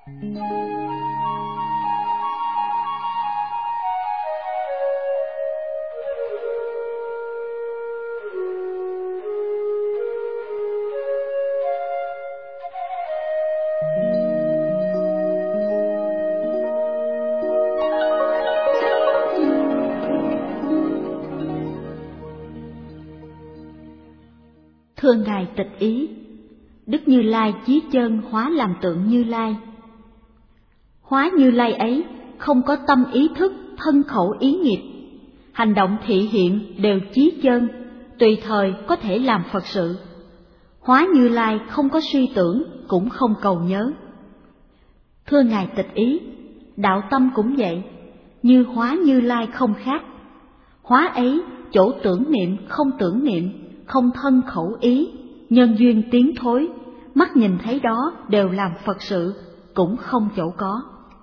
Thưa Ngài Tịch Ý, Đức Như Lai chí chân hóa làm tượng Như Lai. Hóa Như Lai ấy không có tâm ý thức, thân khẩu ý nghiệp, hành động thị hiện đều chí chân, tùy thời có thể làm Phật sự. Hóa Như Lai không có suy tưởng, cũng không cầu nhớ. Thưa Ngài Tịch Ý, đạo tâm cũng vậy, như hóa Như Lai không khác. Hóa ấy chỗ tưởng niệm không tưởng niệm, không thân khẩu ý, nhân duyên tiến thối, mắt nhìn thấy đó đều làm Phật sự, cũng không chỗ có.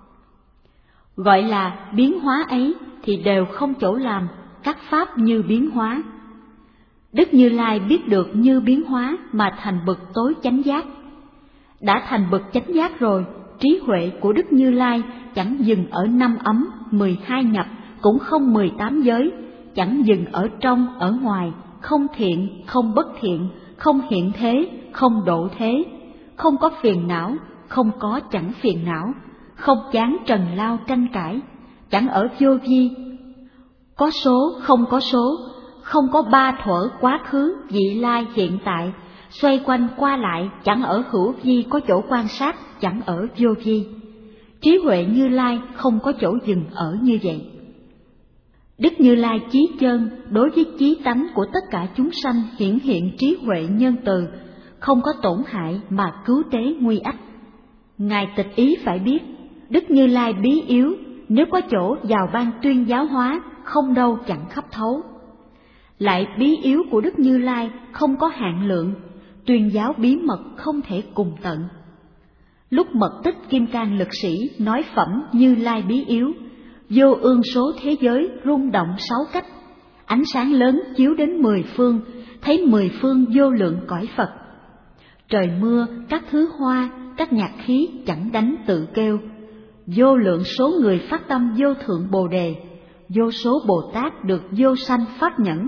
Gọi là biến hóa ấy thì đều không chỗ làm, các pháp như biến hóa. Đức Như Lai biết được như biến hóa mà thành bậc tối chánh giác. Đã thành bậc chánh giác rồi, trí huệ của Đức Như Lai chẳng dừng ở 5 ấm, 12 nhập, cũng không 18 giới, chẳng dừng ở trong, ở ngoài, không thiện, không bất thiện, không hiện thế, không độ thế, không có phiền não, không có chẳng phiền não, không chán trần lao tranh cãi, chẳng ở vô vi, có số không có số, không có ba thuở quá khứ, vị lai, hiện tại, xoay quanh qua lại, chẳng ở hữu vi có chỗ quan sát, chẳng ở vô vi. Trí huệ Như Lai không có chỗ dừng ở như vậy. Đức Như Lai chí chân đối với chí tánh của tất cả chúng sanh hiển hiện trí huệ nhân từ, không có tổn hại mà cứu tế nguy ách. Ngài Tịch Ý phải biết, Đức Như Lai bí yếu, nếu có chỗ vào ban tuyên giáo hóa, không đâu chẳng khắp thấu. Lại bí yếu của Đức Như Lai không có hạn lượng, tuyên giáo bí mật không thể cùng tận. Lúc Mật Tích Kim Cang Lực Sĩ nói phẩm Như Lai bí yếu, vô ương số thế giới rung động 6 cách, ánh sáng lớn chiếu đến 10 phương, thấy 10 phương vô lượng cõi Phật. Trời mưa, các thứ hoa, các nhạc khí chẳng đánh tự kêu, vô lượng số người phát tâm vô thượng Bồ Đề, vô số Bồ Tát được vô sanh pháp nhẫn,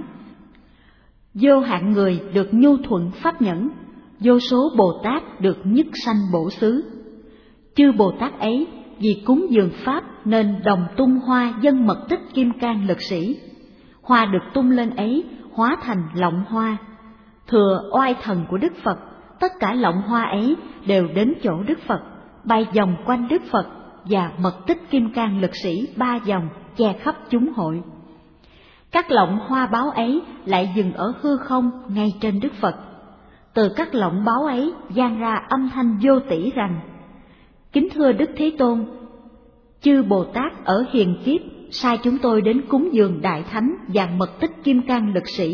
vô hạn người được nhu thuận pháp nhẫn, vô số Bồ Tát được nhất sanh bổ xứ. Chư Bồ Tát ấy vì cúng dường pháp nên đồng tung hoa dân Mật Tích Kim Cang Lực Sĩ. Hoa được tung lên ấy hóa thành lọng hoa. Thừa oai thần của Đức Phật, tất cả lọng hoa ấy đều đến chỗ Đức Phật, bay vòng quanh Đức Phật và Mật Tích Kim Cang Lực Sĩ 3 vòng che khắp chúng hội. Các lọng hoa báo ấy lại dừng ở hư không ngay trên Đức Phật. Từ các lọng báo ấy vang ra âm thanh vô tỷ rằng: Kính thưa Đức Thế Tôn, chư Bồ Tát ở hiền kiếp sai chúng tôi đến cúng dường Đại Thánh và Mật Tích Kim Cang Lực Sĩ.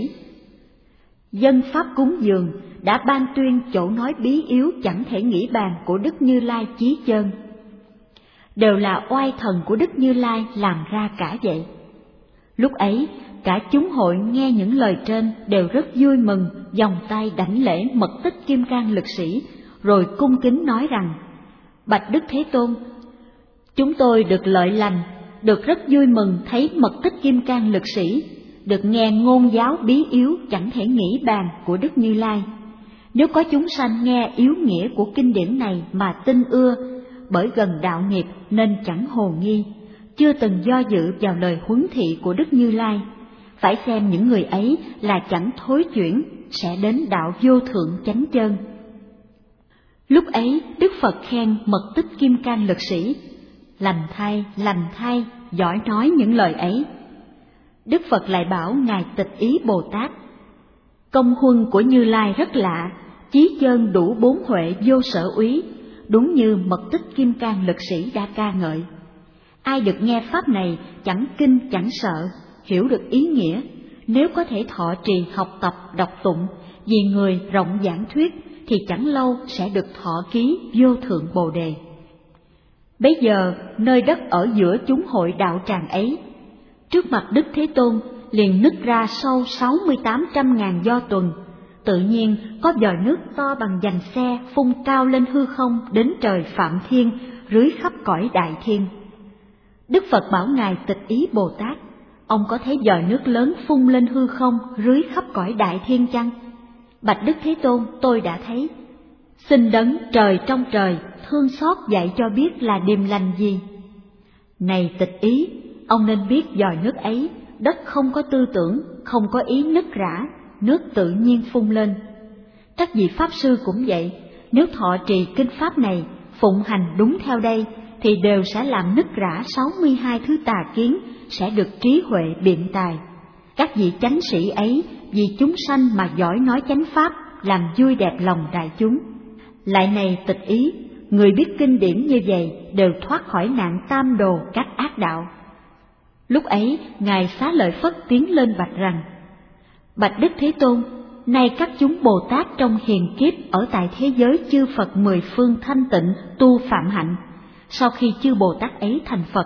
Dân pháp cúng dường đã ban tuyên chỗ nói bí yếu chẳng thể nghĩ bàn của Đức Như Lai chí chân. Đều là oai thần của Đức Như Lai làm ra cả vậy. Lúc ấy, cả chúng hội nghe những lời trên đều rất vui mừng, vòng tay đảnh lễ Mật Tích Kim Cang Lực Sĩ, rồi cung kính nói rằng: Bạch Đức Thế Tôn, chúng tôi được lợi lành, được rất vui mừng thấy Mật Tích Kim Cang Lực Sĩ, được nghe ngôn giáo bí yếu chẳng thể nghĩ bàn của Đức Như Lai. Nếu có chúng sanh nghe yếu nghĩa của kinh điển này mà tin ưa, bởi gần đạo nghiệp nên chẳng hồ nghi, chưa từng do dự vào lời huấn thị của Đức Như Lai, phải xem những người ấy là chẳng thối chuyển, sẽ đến đạo vô thượng chánh chân. Lúc ấy Đức Phật khen Mật Tích Kim Cang Lực Sĩ: lành thay, giỏi nói những lời ấy. Đức Phật lại bảo Ngài Tịch Ý Bồ Tát: công huân của Như Lai rất lạ, chí chân đủ 4 huệ vô sở úy, đúng như Mật Tích Kim Cang Lực Sĩ đã ca ngợi. Ai được nghe pháp này chẳng kinh chẳng sợ, hiểu được ý nghĩa, nếu có thể thọ trì học tập đọc tụng, vì người rộng giảng thuyết, thì chẳng lâu sẽ được thọ ký vô thượng Bồ Đề. Bấy giờ nơi đất ở giữa chúng hội đạo tràng ấy, trước mặt Đức Thế Tôn liền nứt ra sâu 6800.000 do tuần. Tự nhiên có vòi nước to bằng dành xe phun cao lên hư không đến trời Phạm Thiên, rưới khắp cõi đại thiên. Đức Phật bảo Ngài Tịch Ý Bồ Tát, ông có thấy giòi nước lớn phun lên hư không rưới khắp cõi đại thiên chăng? Bạch Đức Thế Tôn, tôi đã thấy. Xin đấng trời trong trời thương xót dạy cho biết là điềm lành gì. Này Tịch Ý, ông nên biết giòi nước ấy, đất không có tư tưởng, không có ý nứt rã, nước tự nhiên phun lên. Các vị Pháp Sư cũng vậy, nếu thọ trì kinh Pháp này, phụng hành đúng theo đây, thì đều sẽ làm nứt rã 62 thứ tà kiến, sẽ được trí huệ biện tài. Các vị chánh sĩ ấy vì chúng sanh mà giỏi nói chánh Pháp, làm vui đẹp lòng đại chúng. Lại này Tịch Ý, người biết kinh điển như vậy đều thoát khỏi nạn tam đồ các ác đạo. Lúc ấy, Ngài Xá Lợi Phất tiến lên bạch rằng: Bạch Đức Thế Tôn, nay các chúng Bồ Tát trong hiền kiếp ở tại thế giới chư Phật mười phương thanh tịnh tu phạm hạnh, sau khi chư Bồ Tát ấy thành Phật,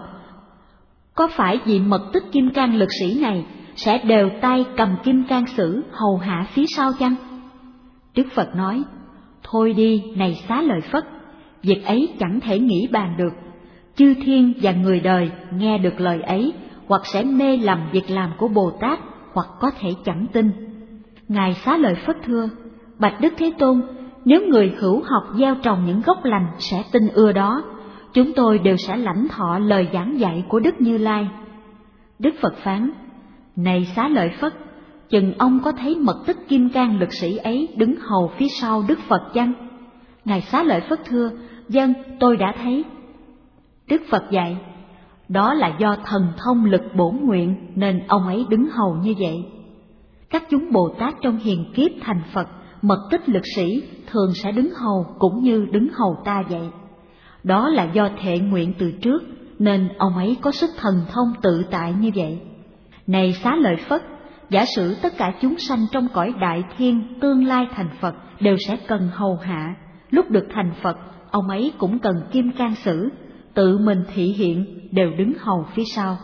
có phải vị mật tích kim cang lực sĩ này sẽ đều tay cầm kim cang sử hầu hạ phía sau chăng? Đức Phật nói: Thôi đi, này Xá Lợi Phất, việc ấy chẳng thể nghĩ bàn được. Chư thiên và người đời nghe được lời ấy, hoặc sẽ mê lầm việc làm của Bồ Tát, hoặc có thể chẳng tin. Ngài Xá Lợi Phất thưa: Bạch Đức Thế Tôn, nếu người hữu học gieo trồng những gốc lành sẽ tin ưa đó, chúng tôi đều sẽ lãnh thọ lời giảng dạy của Đức Như Lai. Đức Phật phán: Này Xá Lợi Phất, chừng ông có thấy mật tích kim cang lực sĩ ấy đứng hầu phía sau Đức Phật chăng? Ngài Xá Lợi Phất thưa: Vâng, tôi đã thấy. Đức Phật dạy: Đó là do thần thông lực bổn nguyện nên ông ấy đứng hầu như vậy. Các chúng Bồ Tát trong hiền kiếp thành Phật, mật tích lực sĩ thường sẽ đứng hầu cũng như đứng hầu ta vậy. Đó là do thệ nguyện từ trước nên ông ấy có sức thần thông tự tại như vậy. Này Xá Lợi Phất, giả sử tất cả chúng sanh trong cõi đại thiên tương lai thành Phật đều sẽ cần hầu hạ, lúc được thành Phật, ông ấy cũng cần kim cang sử, tự mình thị hiện, đều đứng hầu phía sau.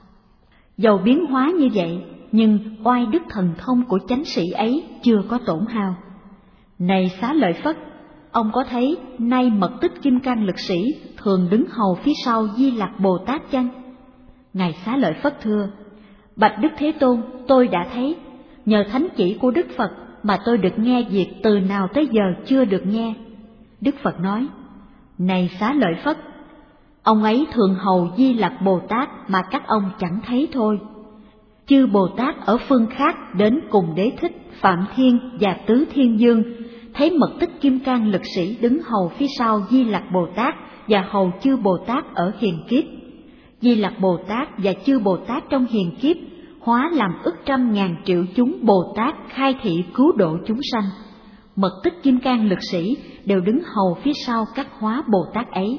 Dầu biến hóa như vậy, nhưng oai đức thần thông của chánh sĩ ấy chưa có tổn hao. Này Xá Lợi Phất, ông có thấy nay mật tích kim cang lực sĩ thường đứng hầu phía sau Di Lặc Bồ Tát chăng? Ngài Xá Lợi Phất thưa: Bạch Đức Thế Tôn, tôi đã thấy. Nhờ thánh chỉ của Đức Phật mà tôi được nghe việc từ nào tới giờ chưa được nghe. Đức Phật nói: Này Xá Lợi Phất, ông ấy thường hầu Di Lặc Bồ Tát mà các ông chẳng thấy thôi. Chư Bồ Tát ở phương khác đến cùng Đế Thích, Phạm Thiên và Tứ Thiên Dương, thấy mật tích kim cang lực sĩ đứng hầu phía sau Di Lặc Bồ Tát và hầu chư Bồ Tát ở hiền kiếp. Di Lặc Bồ Tát và chư Bồ Tát trong hiền kiếp hóa làm ức trăm ngàn triệu chúng Bồ Tát khai thị cứu độ chúng sanh. Mật tích kim cang lực sĩ đều đứng hầu phía sau các hóa Bồ Tát ấy.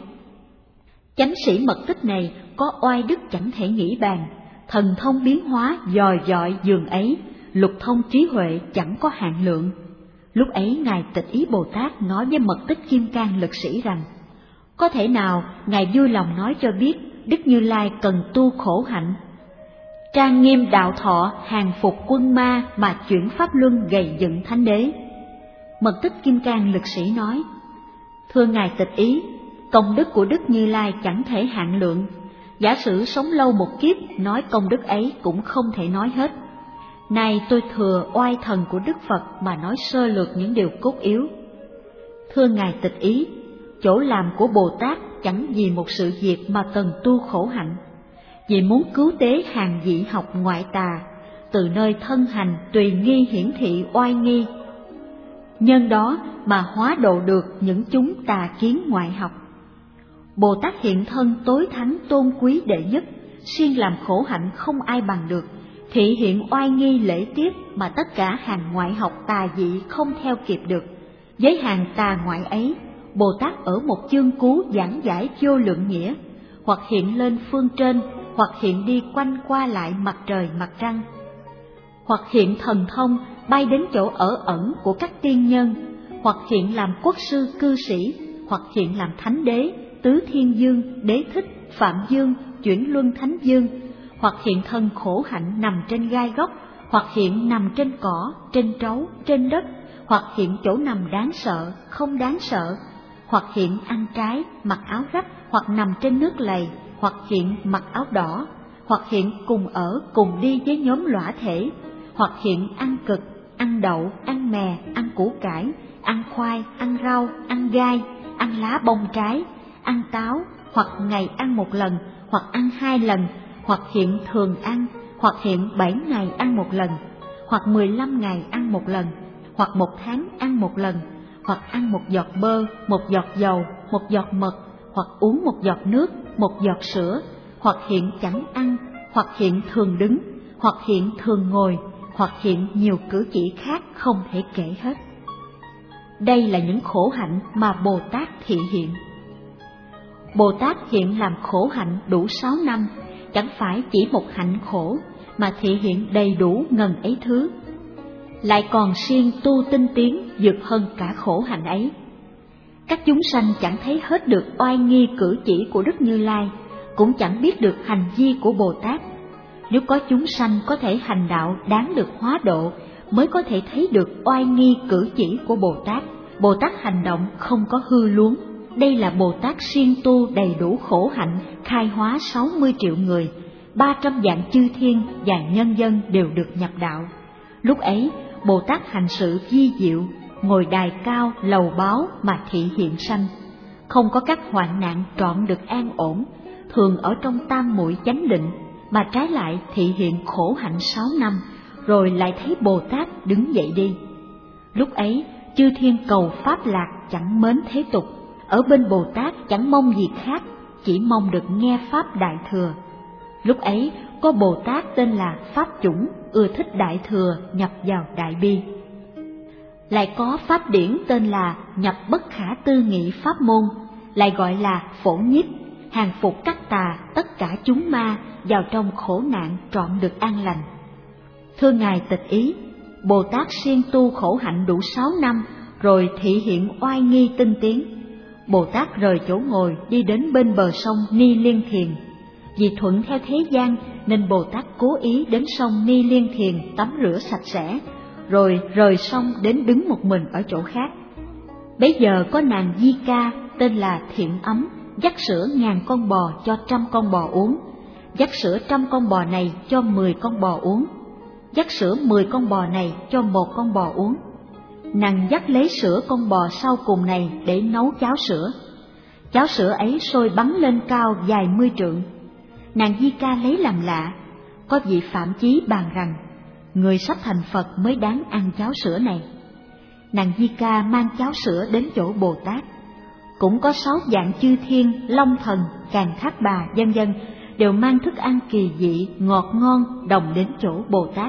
Chánh sĩ mật tích này có oai đức chẳng thể nghĩ bàn, thần thông biến hóa dòi dọi dường ấy, lục thông trí huệ chẳng có hạn lượng. Lúc ấy Ngài Tịch Ý Bồ Tát nói với mật tích kim cang lực sĩ rằng: Có thể nào Ngài vui lòng nói cho biết Đức Như Lai cần tu khổ hạnh, trang nghiêm đạo thọ, hàng phục quân ma mà chuyển pháp luân gầy dựng thánh đế? Mật tích kim cang lực sĩ nói: Thưa Ngài Tịch Ý, công đức của Đức Như Lai chẳng thể hạn lượng. Giả sử sống lâu một kiếp, nói công đức ấy cũng không thể nói hết. Nay tôi thừa oai thần của Đức Phật mà nói sơ lược những điều cốt yếu. Thưa Ngài Tịch Ý, chỗ làm của Bồ Tát chẳng vì một sự việc mà cần tu khổ hạnh, vì muốn cứu tế hàng dị học ngoại tà, từ nơi thân hành tùy nghi hiển thị oai nghi, nhân đó mà hóa độ được những chúng tà kiến ngoại học. Bồ Tát hiện thân tối thắng tôn quý đệ nhất, siêng làm khổ hạnh không ai bằng được, thị hiện oai nghi lễ tiết mà tất cả hàng ngoại học tà dị không theo kịp được. Với hàng tà ngoại ấy, Bồ Tát ở một chương cú giảng giải vô lượng nghĩa, hoặc hiện lên phương trên, hoặc hiện đi quanh qua lại mặt trời mặt trăng, hoặc hiện thần thông bay đến chỗ ở ẩn của các tiên nhân, hoặc hiện làm quốc sư cư sĩ, hoặc hiện làm thánh đế, Tứ Thiên Dương, Đế Thích, Phạm Dương, Chuyển Luân Thánh Dương, hoặc hiện thân khổ hạnh nằm trên gai góc, hoặc hiện nằm trên cỏ, trên trấu, trên đất, hoặc hiện chỗ nằm đáng sợ, không đáng sợ, hoặc hiện ăn trái, mặc áo rách, hoặc nằm trên nước lầy, hoặc hiện mặc áo đỏ, hoặc hiện cùng ở cùng đi với nhóm lõa thể, hoặc hiện ăn cực, ăn đậu, ăn mè, ăn củ cải, ăn khoai, ăn rau, ăn gai, ăn lá bông trái, ăn táo, hoặc ngày ăn một lần, hoặc ăn 2 lần, hoặc hiện thường ăn, hoặc hiện 7 ngày ăn một lần, hoặc 15 ngày ăn một lần, hoặc 1 tháng ăn một lần, hoặc ăn 1 giọt bơ, 1 giọt dầu, 1 giọt mật, hoặc uống 1 giọt nước, 1 giọt sữa, hoặc hiện chẳng ăn, hoặc hiện thường đứng, hoặc hiện thường ngồi, hoặc hiện nhiều cử chỉ khác không thể kể hết. Đây là những khổ hạnh mà Bồ Tát thị hiện. Bồ Tát hiện làm khổ hạnh đủ 6 năm, chẳng phải chỉ một hạnh khổ, mà thị hiện đầy đủ ngần ấy thứ. Lại còn siêng tu tinh tiến vượt hơn cả khổ hạnh ấy. Các chúng sanh chẳng thấy hết được oai nghi cử chỉ của Đức Như Lai, cũng chẳng biết được hành vi của Bồ Tát. Nếu có chúng sanh có thể hành đạo đáng được hóa độ, mới có thể thấy được oai nghi cử chỉ của Bồ Tát. Bồ Tát hành động không có hư luống. Đây là Bồ Tát siêng tu đầy đủ khổ hạnh, khai hóa 60 triệu người, 300 vạn chư thiên và nhân dân đều được nhập đạo. Lúc ấy, Bồ Tát hành sự vi diệu, ngồi đài cao lầu báu mà thị hiện sanh, không có các hoạn nạn trọn được an ổn, thường ở trong tam muội chánh định, mà trái lại thị hiện khổ hạnh 6 năm, rồi lại thấy Bồ Tát đứng dậy đi. Lúc ấy, chư thiên cầu pháp lạc chẳng mến thế tục, ở bên Bồ Tát chẳng mong gì khác, chỉ mong được nghe pháp Đại Thừa. Lúc ấy, có Bồ Tát tên là Pháp Chủng, ưa thích Đại Thừa, nhập vào Đại Bi. Lại có Pháp Điển tên là nhập bất khả tư nghị pháp môn, lại gọi là Phổ Nhiếp, hàng phục các tà tất cả chúng ma, vào trong khổ nạn trọn được an lành. Thưa Ngài Tịch Ý, Bồ Tát siêng tu khổ hạnh đủ 6 năm, rồi thị hiện oai nghi tinh tiến. Bồ Tát rời chỗ ngồi đi đến bên bờ sông Ni Liên Thiền. Vì thuận theo thế gian nên Bồ Tát cố ý đến sông Ni Liên Thiền tắm rửa sạch sẽ, rồi rời sông đến đứng một mình ở chỗ khác. Bấy giờ có nàng Di Ca tên là Thiện Ấm, dắt sữa 1000 con bò cho 100 con bò uống, dắt sữa 100 con bò này cho 10 con bò uống, dắt sữa 10 con bò này cho 1 con bò uống. Nàng dắt lấy sữa con bò sau cùng này để nấu cháo sữa. Cháo sữa ấy sôi bắn lên cao vài 10 trượng. Nàng Di Ca lấy làm lạ, có vị Phạm Chí bàn rằng, người sắp thành Phật mới đáng ăn cháo sữa này. Nàng Di Ca mang cháo sữa đến chỗ Bồ Tát. Cũng có 6 vạn chư thiên, Long Thần, Càn Thác Bà, vân vân đều mang thức ăn kỳ dị, ngọt ngon đồng đến chỗ Bồ Tát.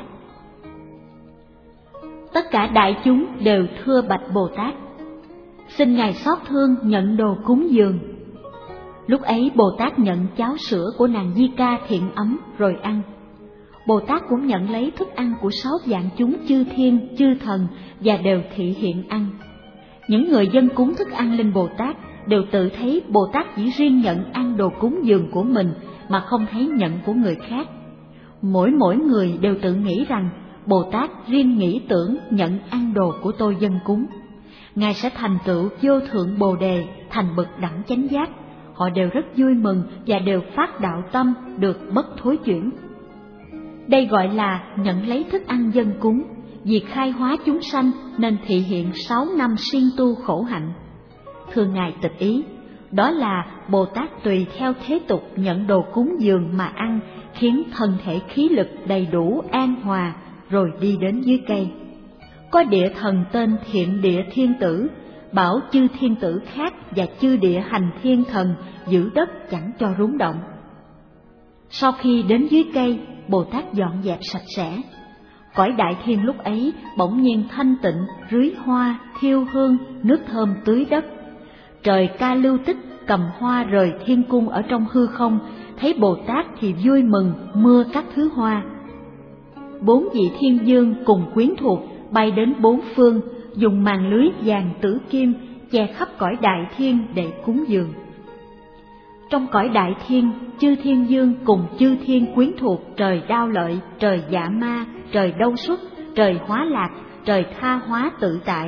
Tất cả đại chúng đều thưa bạch Bồ Tát, xin Ngài xót thương nhận đồ cúng dường. Lúc ấy Bồ Tát nhận cháo sữa của nàng Di Ca Thiện Ấm rồi ăn. Bồ Tát cũng nhận lấy thức ăn của 6 vạn chúng chư thiên, chư thần và đều thị hiện ăn. Những người dân cúng thức ăn lên Bồ Tát đều tự thấy Bồ Tát chỉ riêng nhận ăn đồ cúng dường của mình mà không thấy nhận của người khác. Mỗi người đều tự nghĩ rằng Bồ Tát riêng nghĩ tưởng nhận ăn đồ của tôi dân cúng, Ngài sẽ thành tựu vô thượng Bồ Đề, thành bậc đẳng chánh giác. Họ đều rất vui mừng và đều phát đạo tâm được bất thối chuyển. Đây gọi là nhận lấy thức ăn dân cúng, vì khai hóa chúng sanh nên thị hiện 6 năm siêng tu khổ hạnh. Thưa Ngài Tịch Ý, đó là Bồ Tát tùy theo thế tục nhận đồ cúng dường mà ăn, khiến thân thể khí lực đầy đủ an hòa, rồi đi đến dưới cây. Có địa thần tên Thiện Địa Thiên Tử, bảo chư thiên tử khác và chư địa hành thiên thần giữ đất chẳng cho rúng động. Sau khi đến dưới cây, Bồ Tát dọn dẹp sạch sẽ. Cõi đại thiên lúc ấy bỗng nhiên thanh tịnh, rưới hoa, thiêu hương, nước thơm tưới đất. Trời Ca Lưu Tích cầm hoa rời thiên cung ở trong hư không, thấy Bồ Tát thì vui mừng, mưa các thứ hoa. 4 vị thiên dương cùng quyến thuộc bay đến 4 phương, dùng màn lưới vàng tử kim che khắp cõi đại thiên để cúng dường. Trong cõi đại thiên, chư thiên dương cùng chư thiên quyến thuộc trời Đao Lợi, trời Dạ Ma, trời Đâu Xuất, trời Hóa Lạc, trời Tha Hóa Tự Tại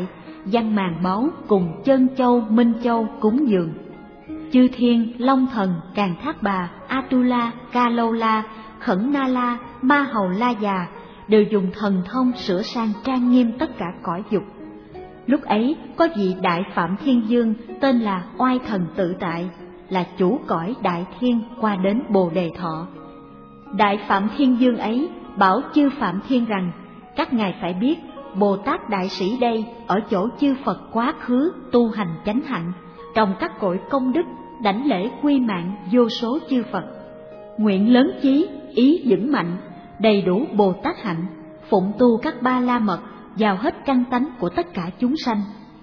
Văn Màn Báu cùng Chân Châu, Minh Châu cúng dường. Chư thiên, Long Thần, Càn Thác Bà, Atula, Ca Lâu La, Khẩn Na La, Ma Hầu La Già đều dùng thần thông sửa sang trang nghiêm tất cả cõi dục. Lúc ấy có vị Đại Phạm Thiên Dương tên là Oai Thần Tự Tại, là chủ cõi Đại Thiên qua đến Bồ Đề Thọ. Đại Phạm Thiên Dương ấy bảo chư Phạm Thiên rằng: các ngài phải biết, Bồ Tát Đại Sĩ đây ở chỗ chư Phật quá khứ tu hành chánh hạnh, trong các cội công đức đảnh lễ quy mạng vô số chư Phật, nguyện lớn chí, ý vững mạnh, đầy đủ Bồ Tát hạnh, phụng tu các ba la mật, vào hết căn tánh của tất cả chúng sanh,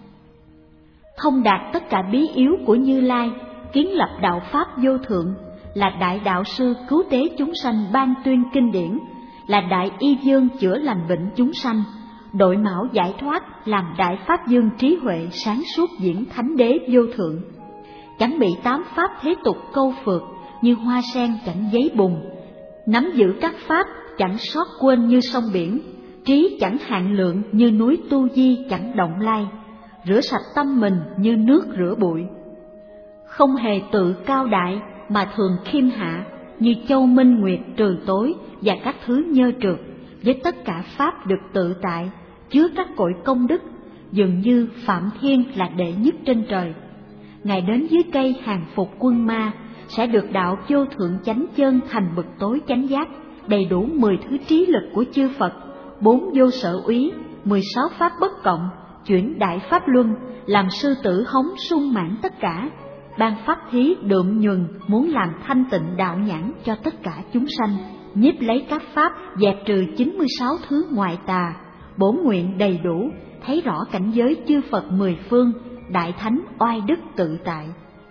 thông đạt tất cả bí yếu của Như Lai, kiến lập đạo pháp vô thượng, là đại đạo sư cứu tế chúng sanh ban tuyên kinh điển, là đại y dương chữa lành bệnh chúng sanh, đội mão giải thoát, làm đại pháp dương trí huệ sáng suốt diễn thánh đế vô thượng, chẳng bị tám pháp thế tục câu phượt, như hoa sen chẳng giấy bùn, nắm giữ các pháp chẳng sót quên như sông biển, trí chẳng hạn lượng như núi Tu Di chẳng động lai, rửa sạch tâm mình như nước rửa bụi, không hề tự cao đại mà thường khiêm hạ, như châu minh nguyệt trừ tối và các thứ nhơ trượt, với tất cả pháp được tự tại, chứa các cội công đức, dường như Phạm Thiên là đệ nhất trên trời. Ngài đến dưới cây hàng phục quân ma, sẽ được đạo vô thượng chánh chân thành bậc tối chánh giác, đầy đủ 10 thứ trí lực của chư Phật, 4 vô sở úy, 16 pháp bất cộng, chuyển đại pháp luân, làm sư tử hống sung mãn tất cả, ban pháp thí đượm nhuần, muốn làm thanh tịnh đạo nhãn cho tất cả chúng sanh, nhiếp lấy các pháp dẹp trừ 96 thứ ngoại tà, bổn nguyện đầy đủ, thấy rõ cảnh giới chư Phật 10 phương, đại thánh oai đức tự tại.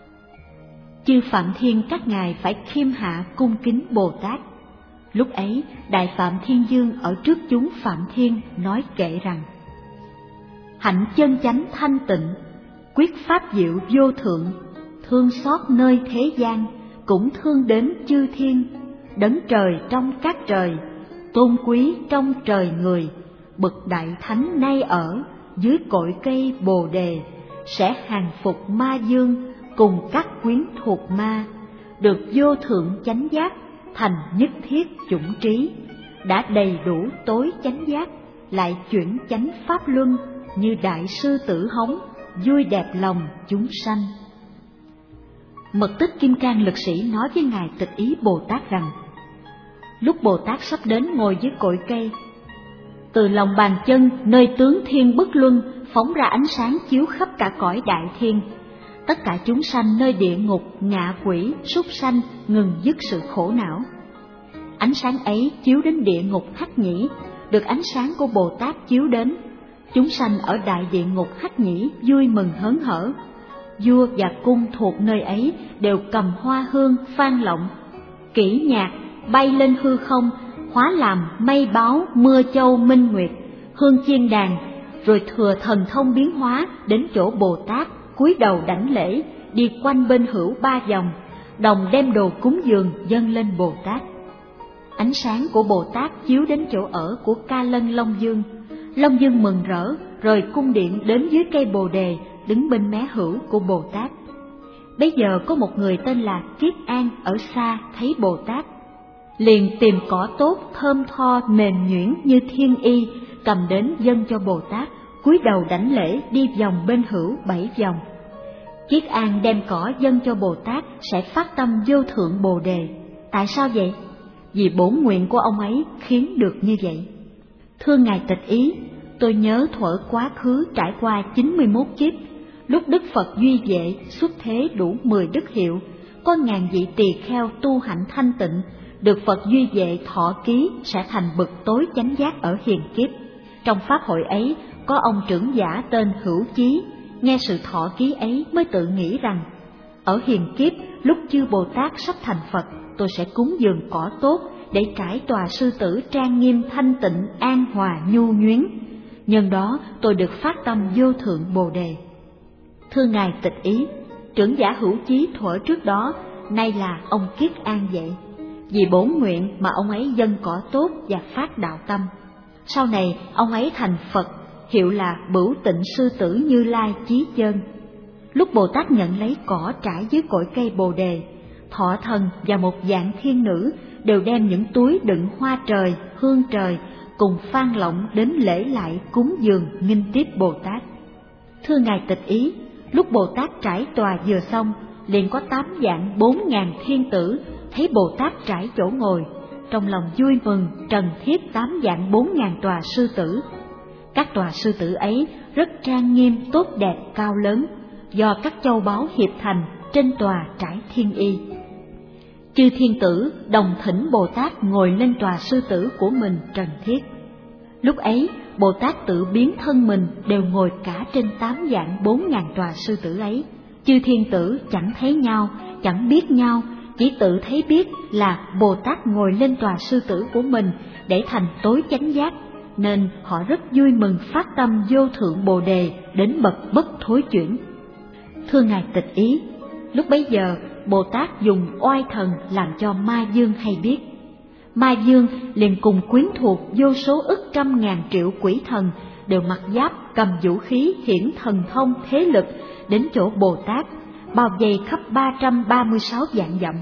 Chư Phạm Thiên các ngài phải khiêm hạ cung kính Bồ Tát. Lúc ấy Đại Phạm Thiên Dương ở trước chúng Phạm Thiên nói kệ rằng: hạnh chân chánh thanh tịnh, quyết pháp diệu vô thượng, thương xót nơi thế gian, cũng thương đến chư thiên, đấng trời trong các trời, tôn quý trong trời người, bậc đại thánh nay ở dưới cội cây Bồ Đề, sẽ hàng phục ma dương cùng các quyến thuộc ma, được vô thượng chánh giác, thành nhất thiết chủng trí, đã đầy đủ tối chánh giác, lại chuyển chánh pháp luân, như đại sư tử hống, vui đẹp lòng chúng sanh. Mật Tích Kim Cang Lực Sĩ nói với ngài Tịch Ý Bồ Tát rằng: lúc Bồ Tát sắp đến ngồi dưới cội cây, từ lòng bàn chân nơi tướng thiên bất luân phóng ra ánh sáng chiếu khắp cả cõi đại thiên, tất cả chúng sanh nơi địa ngục, ngạ quỷ, súc sanh ngừng dứt sự khổ não. Ánh sáng ấy chiếu đến địa ngục Hắc Nhĩ, được ánh sáng của Bồ Tát chiếu đến, chúng sanh ở đại địa ngục Hắc Nhĩ vui mừng hớn hở. Vua và cung thuộc nơi ấy đều cầm hoa hương phan lộng, kỹ nhạc bay lên hư không, hóa làm mây báo mưa châu minh nguyệt, hương chiên đàn, rồi thừa thần thông biến hóa đến chỗ Bồ Tát, cúi đầu đảnh lễ, đi quanh bên hữu 3 vòng, đồng đem đồ cúng dường dâng lên Bồ Tát. Ánh sáng của Bồ Tát chiếu đến chỗ ở của Ca Lân Long Dương. Long Dương mừng rỡ, rời cung điện đến dưới cây Bồ Đề, đứng bên mé hữu của Bồ Tát. Bấy giờ có một người tên là Kiết An ở xa thấy Bồ Tát, liền tìm cỏ tốt thơm tho mềm nhuyễn như thiên y, cầm đến dâng cho Bồ Tát, cúi đầu đảnh lễ, đi vòng bên hữu 7 vòng. Kiết An đem cỏ dâng cho Bồ Tát sẽ phát tâm vô thượng Bồ Đề. Tại sao vậy? Vì bổn nguyện của ông ấy khiến được như vậy. Thưa ngài Tịch Ý, tôi nhớ thuở quá khứ trải qua 91 kiếp, lúc Đức Phật Duy Vệ xuất thế đủ 10 đức hiệu, có ngàn vị tỳ kheo tu hạnh thanh tịnh, được Phật Duy Vệ thọ ký sẽ thành bậc tối chánh giác ở hiền kiếp. Trong pháp hội ấy có ông trưởng giả tên Hữu Chí, nghe sự thọ ký ấy mới tự nghĩ rằng: ở hiền kiếp lúc chư Bồ Tát sắp thành Phật, tôi sẽ cúng dường cỏ tốt để trải tòa sư tử trang nghiêm thanh tịnh, an hòa nhu nhuyến. Nhân đó tôi được phát tâm vô thượng Bồ Đề. Thưa ngài Tịch Ý, trưởng giả Hữu Chí thuở trước đó nay là ông Kiết An vậy. Vì bổn nguyện mà ông ấy dâng cỏ tốt và phát đạo tâm. Sau này ông ấy thành Phật, hiệu là Bửu Tịnh Sư Tử Như Lai Chí Chân. Lúc Bồ Tát nhận lấy cỏ trải dưới cội cây Bồ Đề, Thọ Thần và một dạng thiên nữ đều đem những túi đựng hoa trời, hương trời cùng phan lọng đến lễ lại cúng dường nghinh tiếp Bồ Tát. Thưa Ngài Tịch Ý, lúc Bồ Tát trải tòa vừa xong, liền có 8 vạn 4.000 thiên tử thấy Bồ Tát trải chỗ ngồi, trong lòng vui mừng trần thiết 8 vạn 4.000 tòa sư tử. Các tòa sư tử ấy rất trang nghiêm, tốt đẹp, cao lớn, do các châu báu hiệp thành trên tòa trải thiên y. Chư thiên tử đồng thỉnh Bồ Tát ngồi lên tòa sư tử của mình trần thiết. Lúc ấy, Bồ Tát tự biến thân mình đều ngồi cả trên 8 vạn 4.000 tòa sư tử ấy. Chư thiên tử chẳng thấy nhau, chẳng biết nhau, chỉ tự thấy biết là Bồ Tát ngồi lên tòa sư tử của mình để thành tối chánh giác, nên họ rất vui mừng phát tâm vô thượng Bồ Đề đến bậc bất thối chuyển. Thưa Ngài Tịch Ý, lúc bấy giờ Bồ Tát dùng oai thần làm cho Ma Dương hay biết. Ma Dương liền cùng quyến thuộc vô số ức trăm ngàn triệu quỷ thần đều mặc giáp cầm vũ khí hiển thần thông thế lực đến chỗ Bồ Tát, bao vây khắp 336 vạn dặm.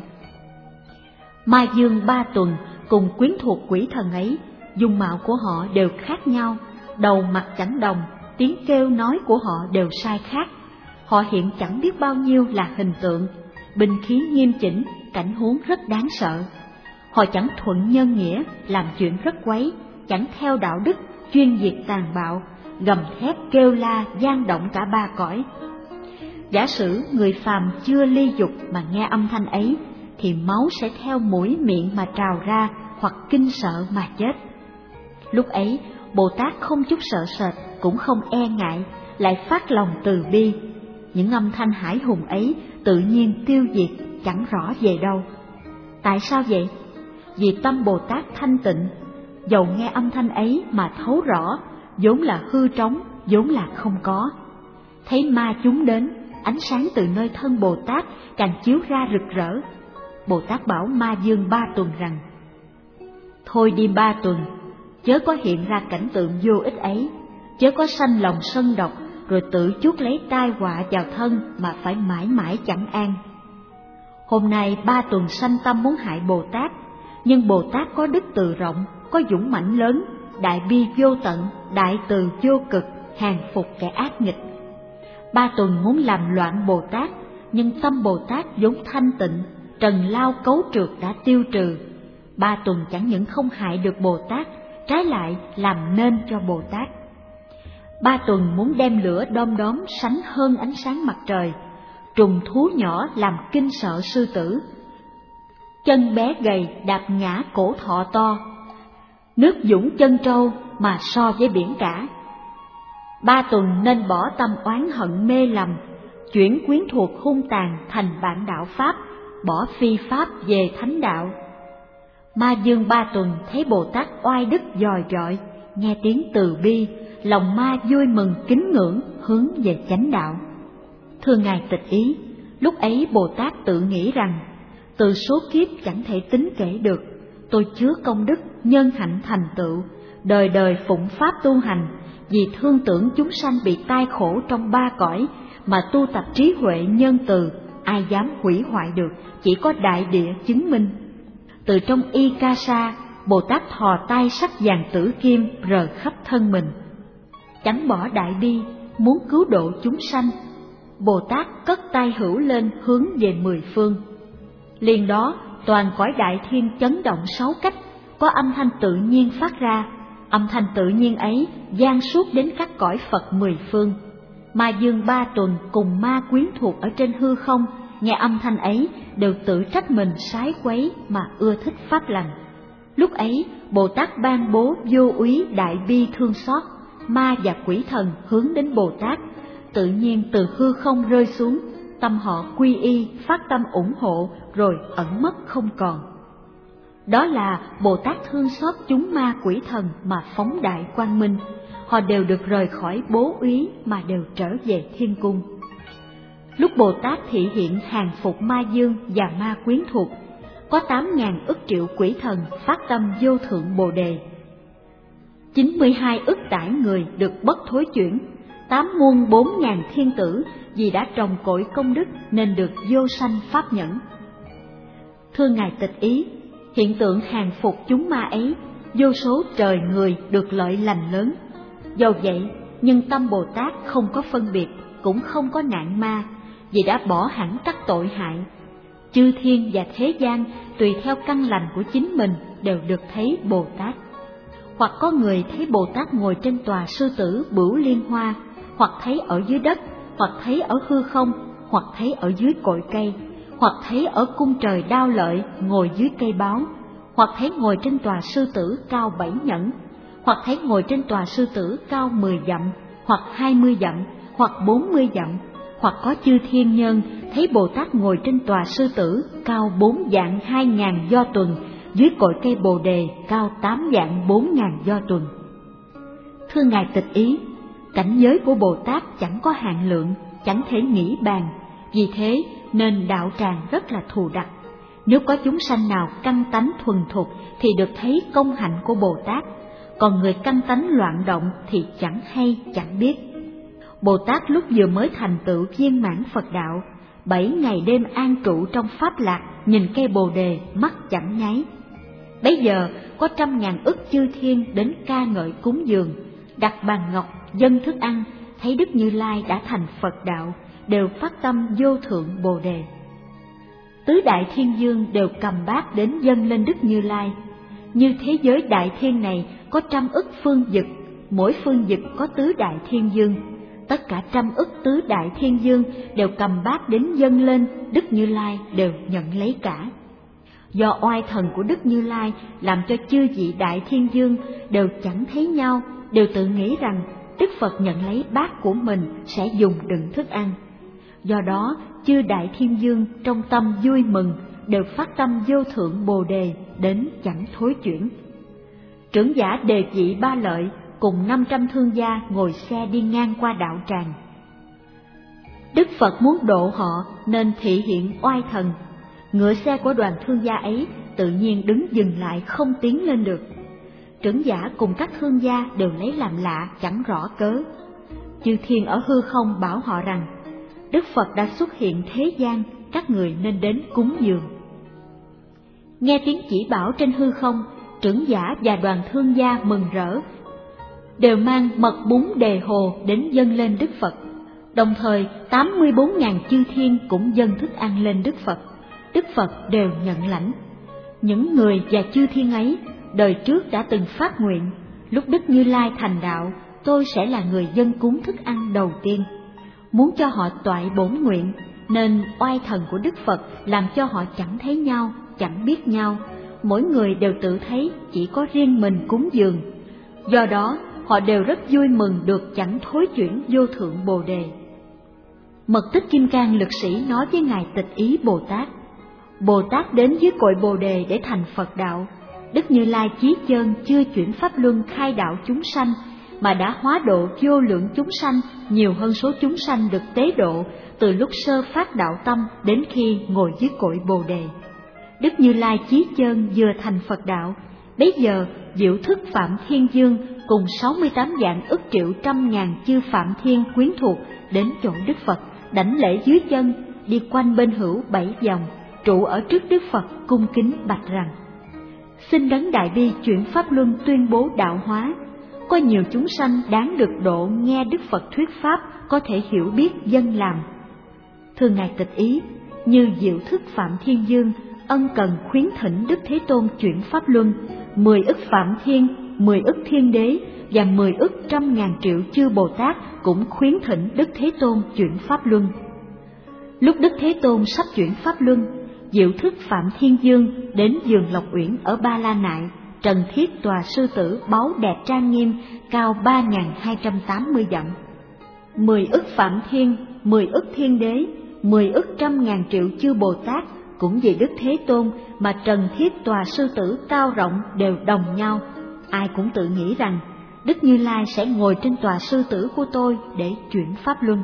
Ma Dương 3 tuần cùng quyến thuộc quỷ thần ấy, dung mạo của họ đều khác nhau, đầu mặt chẳng đồng, tiếng kêu nói của họ đều sai khác. Họ hiện chẳng biết bao nhiêu là hình tượng, binh khí nghiêm chỉnh, cảnh huống rất đáng sợ. Họ chẳng thuận nhân nghĩa, làm chuyện rất quấy, chẳng theo đạo đức, chuyên diệt tàn bạo, gầm thét kêu la gian động cả 3 cõi. Giả sử người phàm chưa ly dục mà nghe âm thanh ấy, thì máu sẽ theo mũi miệng mà trào ra, hoặc kinh sợ mà chết. Lúc ấy, Bồ Tát không chút sợ sệt, cũng không e ngại, lại phát lòng từ bi. Những âm thanh hải hùng ấy tự nhiên tiêu diệt, chẳng rõ về đâu. Tại sao vậy? Vì tâm Bồ Tát thanh tịnh, dầu nghe âm thanh ấy mà thấu rõ, vốn là hư trống, vốn là không có. Thấy ma chúng đến, ánh sáng từ nơi thân Bồ Tát càng chiếu ra rực rỡ. Bồ Tát bảo Ma Dương 3 tuần rằng: thôi đi 3 tuần, chớ có hiện ra cảnh tượng vô ích ấy, chớ có sanh lòng sân độc, rồi tự chuốc lấy tai họa vào thân mà phải mãi mãi chẳng an. Hôm nay 3 tuần sanh tâm muốn hại Bồ Tát, nhưng Bồ Tát có đức từ rộng, có dũng mãnh lớn, đại bi vô tận, đại từ vô cực, hàng phục kẻ ác nghịch. 3 tuần muốn làm loạn Bồ Tát, nhưng tâm Bồ Tát vốn thanh tịnh, trần lao cấu trượt đã tiêu trừ. 3 tuần chẳng những không hại được Bồ Tát, trái lại làm nên cho Bồ Tát. 3 tuần muốn đem lửa đom đóm sánh hơn ánh sáng mặt trời, trùng thú nhỏ làm kinh sợ sư tử, chân bé gầy đạp ngã cổ thọ to, nước dũng chân trâu mà so với biển cả. 3 tuần nên bỏ tâm oán hận mê lầm, chuyển quyến thuộc hung tàn thành bạn đạo Pháp, bỏ phi Pháp về thánh đạo. Ma Dương 3 tuần thấy Bồ Tát oai đức dòi dọi, nghe tiếng từ bi, lòng ma vui mừng kính ngưỡng, hướng về chánh đạo. Thưa Ngài Tịch Ý, lúc ấy Bồ Tát tự nghĩ rằng: từ số kiếp chẳng thể tính kể được, tôi chứa công đức, nhân hạnh thành tựu, đời đời phụng pháp tu hành, vì thương tưởng chúng sanh bị tai khổ trong 3 cõi, mà tu tập trí huệ nhân từ, ai dám hủy hoại được, chỉ có đại địa chứng minh. Từ trong y ca sa, Bồ Tát thò tay sắc vàng tử kim rờ khắp thân mình, chẳng bỏ đại bi, muốn cứu độ chúng sanh. Bồ Tát cất tay hữu lên hướng về 10 phương. Liền đó toàn cõi đại thiên chấn động 6 cách, có âm thanh tự nhiên phát ra. Âm thanh tự nhiên ấy vang suốt đến các cõi Phật 10 phương. Ma Dương 3 tuần cùng ma quyến thuộc ở trên hư không, nghe âm thanh ấy đều tự trách mình sái quấy mà ưa thích pháp lành. Lúc ấy Bồ Tát ban bố vô úy đại bi thương xót, ma và quỷ thần hướng đến Bồ Tát, tự nhiên từ hư không rơi xuống, tâm họ quy y, phát tâm ủng hộ, rồi ẩn mất không còn. Đó là Bồ Tát thương xót chúng ma quỷ thần mà phóng đại quang minh, họ đều được rời khỏi bố úy mà đều trở về thiên cung. Lúc Bồ Tát thị hiện hàng phục Ma Dương và ma quyến thuộc, có 8.000 ức triệu quỷ thần phát tâm vô thượng Bồ Đề. 92 ức tải người được bất thối chuyển, 8 muôn 4.000 thiên tử vì đã trồng cội công đức nên được vô sanh pháp nhẫn. Thưa Ngài Tịch Ý, hiện tượng hàng phục chúng ma ấy, vô số trời người được lợi lành lớn. Do vậy, nhân tâm Bồ Tát không có phân biệt, cũng không có nạn ma, vì đã bỏ hẳn các tội hại. Chư thiên và thế gian tùy theo căn lành của chính mình đều được thấy Bồ Tát. Hoặc có người thấy Bồ Tát ngồi trên tòa sư tử bửu liên hoa, hoặc thấy ở dưới đất, hoặc thấy ở hư không, hoặc thấy ở dưới cội cây, hoặc thấy ở cung trời Đao Lợi ngồi dưới cây báo, hoặc thấy ngồi trên tòa sư tử cao 7 nhẫn, hoặc thấy ngồi trên tòa sư tử cao 10 dặm, hoặc 20 dặm, hoặc 40 dặm, hoặc có chư thiên nhân thấy Bồ Tát ngồi trên tòa sư tử cao 4 vạn 2.000 do tuần, dưới cội cây Bồ Đề cao 8 vạn 4.000 do tuần. Thưa Ngài Tịch Ý, cảnh giới của Bồ Tát chẳng có hạn lượng, chẳng thể nghĩ bàn, vì thế nên đạo tràng rất là thù đặc. Nếu có chúng sanh nào căn tánh thuần thục thì được thấy công hạnh của Bồ Tát, còn người căn tánh loạn động thì chẳng hay chẳng biết. Bồ Tát lúc vừa mới thành tựu viên mãn Phật đạo, 7 ngày đêm an trụ trong pháp lạc, nhìn cây Bồ Đề mắt chẳng nháy. Bấy giờ có 100.000 ức chư thiên đến ca ngợi cúng dường, đặt bàn ngọc dâng thức ăn, thấy Đức Như Lai đã thành Phật đạo, đều phát tâm vô thượng Bồ Đề. Tứ đại thiên dương đều cầm bát đến dâng lên Đức Như Lai. Như thế giới đại thiên này có 100 ức phương vực, mỗi phương vực có tứ đại thiên dương. Tất cả 100 ức tứ đại thiên dương đều cầm bát đến dâng lên, Đức Như Lai đều nhận lấy cả. Do oai thần của Đức Như Lai làm cho chư vị đại thiên dương đều chẳng thấy nhau, đều tự nghĩ rằng Đức Phật nhận lấy bát của mình sẽ dùng đựng thức ăn. Do đó, chư đại thiên dương trong tâm vui mừng, đều phát tâm vô thượng Bồ Đề đến chẳng thối chuyển. Trưởng giả Đề Vị Ba Lợi cùng 500 thương gia ngồi xe đi ngang qua đạo tràng. Đức Phật muốn độ họ nên thị hiện oai thần. Ngựa xe của đoàn thương gia ấy tự nhiên đứng dừng lại không tiến lên được. Trưởng giả cùng các thương gia đều lấy làm lạ chẳng rõ cớ. Chư thiên ở hư không bảo họ rằng Đức Phật đã xuất hiện thế gian, các người nên đến cúng dường. Nghe tiếng chỉ bảo trên hư không, trưởng giả và đoàn thương gia mừng rỡ, đều mang mật bún đề hồ đến dâng lên Đức Phật. Đồng thời 84.000 chư thiên cũng dâng thức ăn lên Đức Phật. Đức Phật đều nhận lãnh. Những người và chư thiên ấy đời trước đã từng phát nguyện, lúc Đức Như Lai thành đạo, tôi sẽ là người dâng cúng thức ăn đầu tiên. Muốn cho họ toại bổn nguyện, nên oai thần của Đức Phật làm cho họ chẳng thấy nhau, chẳng biết nhau, mỗi người đều tự thấy chỉ có riêng mình cúng dường. Do đó, họ đều rất vui mừng được chẳng thối chuyển vô thượng Bồ Đề. Mật Tích Kim Cang Lực Sĩ nói với Ngài Tịch Ý Bồ Tát, Bồ Tát đến dưới cội Bồ Đề để thành Phật đạo. Đức Như Lai Chí Chân chưa chuyển pháp luân khai đạo chúng sanh, mà đã hóa độ vô lượng chúng sanh nhiều hơn số chúng sanh được tế độ từ lúc sơ phát đạo tâm đến khi ngồi dưới cội Bồ Đề. Đức Như Lai Chí Chân vừa thành Phật đạo, bấy giờ diệu thức Phạm Thiên Dương cùng 68 vạn ức triệu trăm ngàn chư Phạm Thiên quyến thuộc đến chỗ Đức Phật, đảnh lễ dưới chân, đi quanh bên hữu 7 vòng, trụ ở trước Đức Phật cung kính bạch rằng: Xin Đấng Đại Bi chuyển pháp luân tuyên bố đạo hóa. Có nhiều chúng sanh đáng được độ nghe Đức Phật thuyết pháp, có thể hiểu biết dân làm. Thưa Ngài Tịch Ý, như diệu thức Phạm Thiên Dương ân cần khuyến thỉnh Đức Thế Tôn chuyển pháp luân, 10 ức Phạm Thiên, 10 ức Thiên Đế và 10 ức trăm ngàn triệu chư Bồ Tát cũng khuyến thỉnh Đức Thế Tôn chuyển pháp luân. Lúc Đức Thế Tôn sắp chuyển pháp luân, diệu thức Phạm Thiên Dương đến vườn Lộc Uyển ở Ba La Nại, trần thiết tòa sư tử báu đẹp trang nghiêm, cao 3.280 dặm. 10 ức Phạm Thiên, 10 ức Thiên Đế, 10 ức trăm ngàn triệu chư Bồ Tát cũng vì Đức Thế Tôn mà trần thiết tòa sư tử cao rộng đều đồng nhau. Ai cũng tự nghĩ rằng Đức Như Lai sẽ ngồi trên tòa sư tử của tôi để chuyển pháp luân.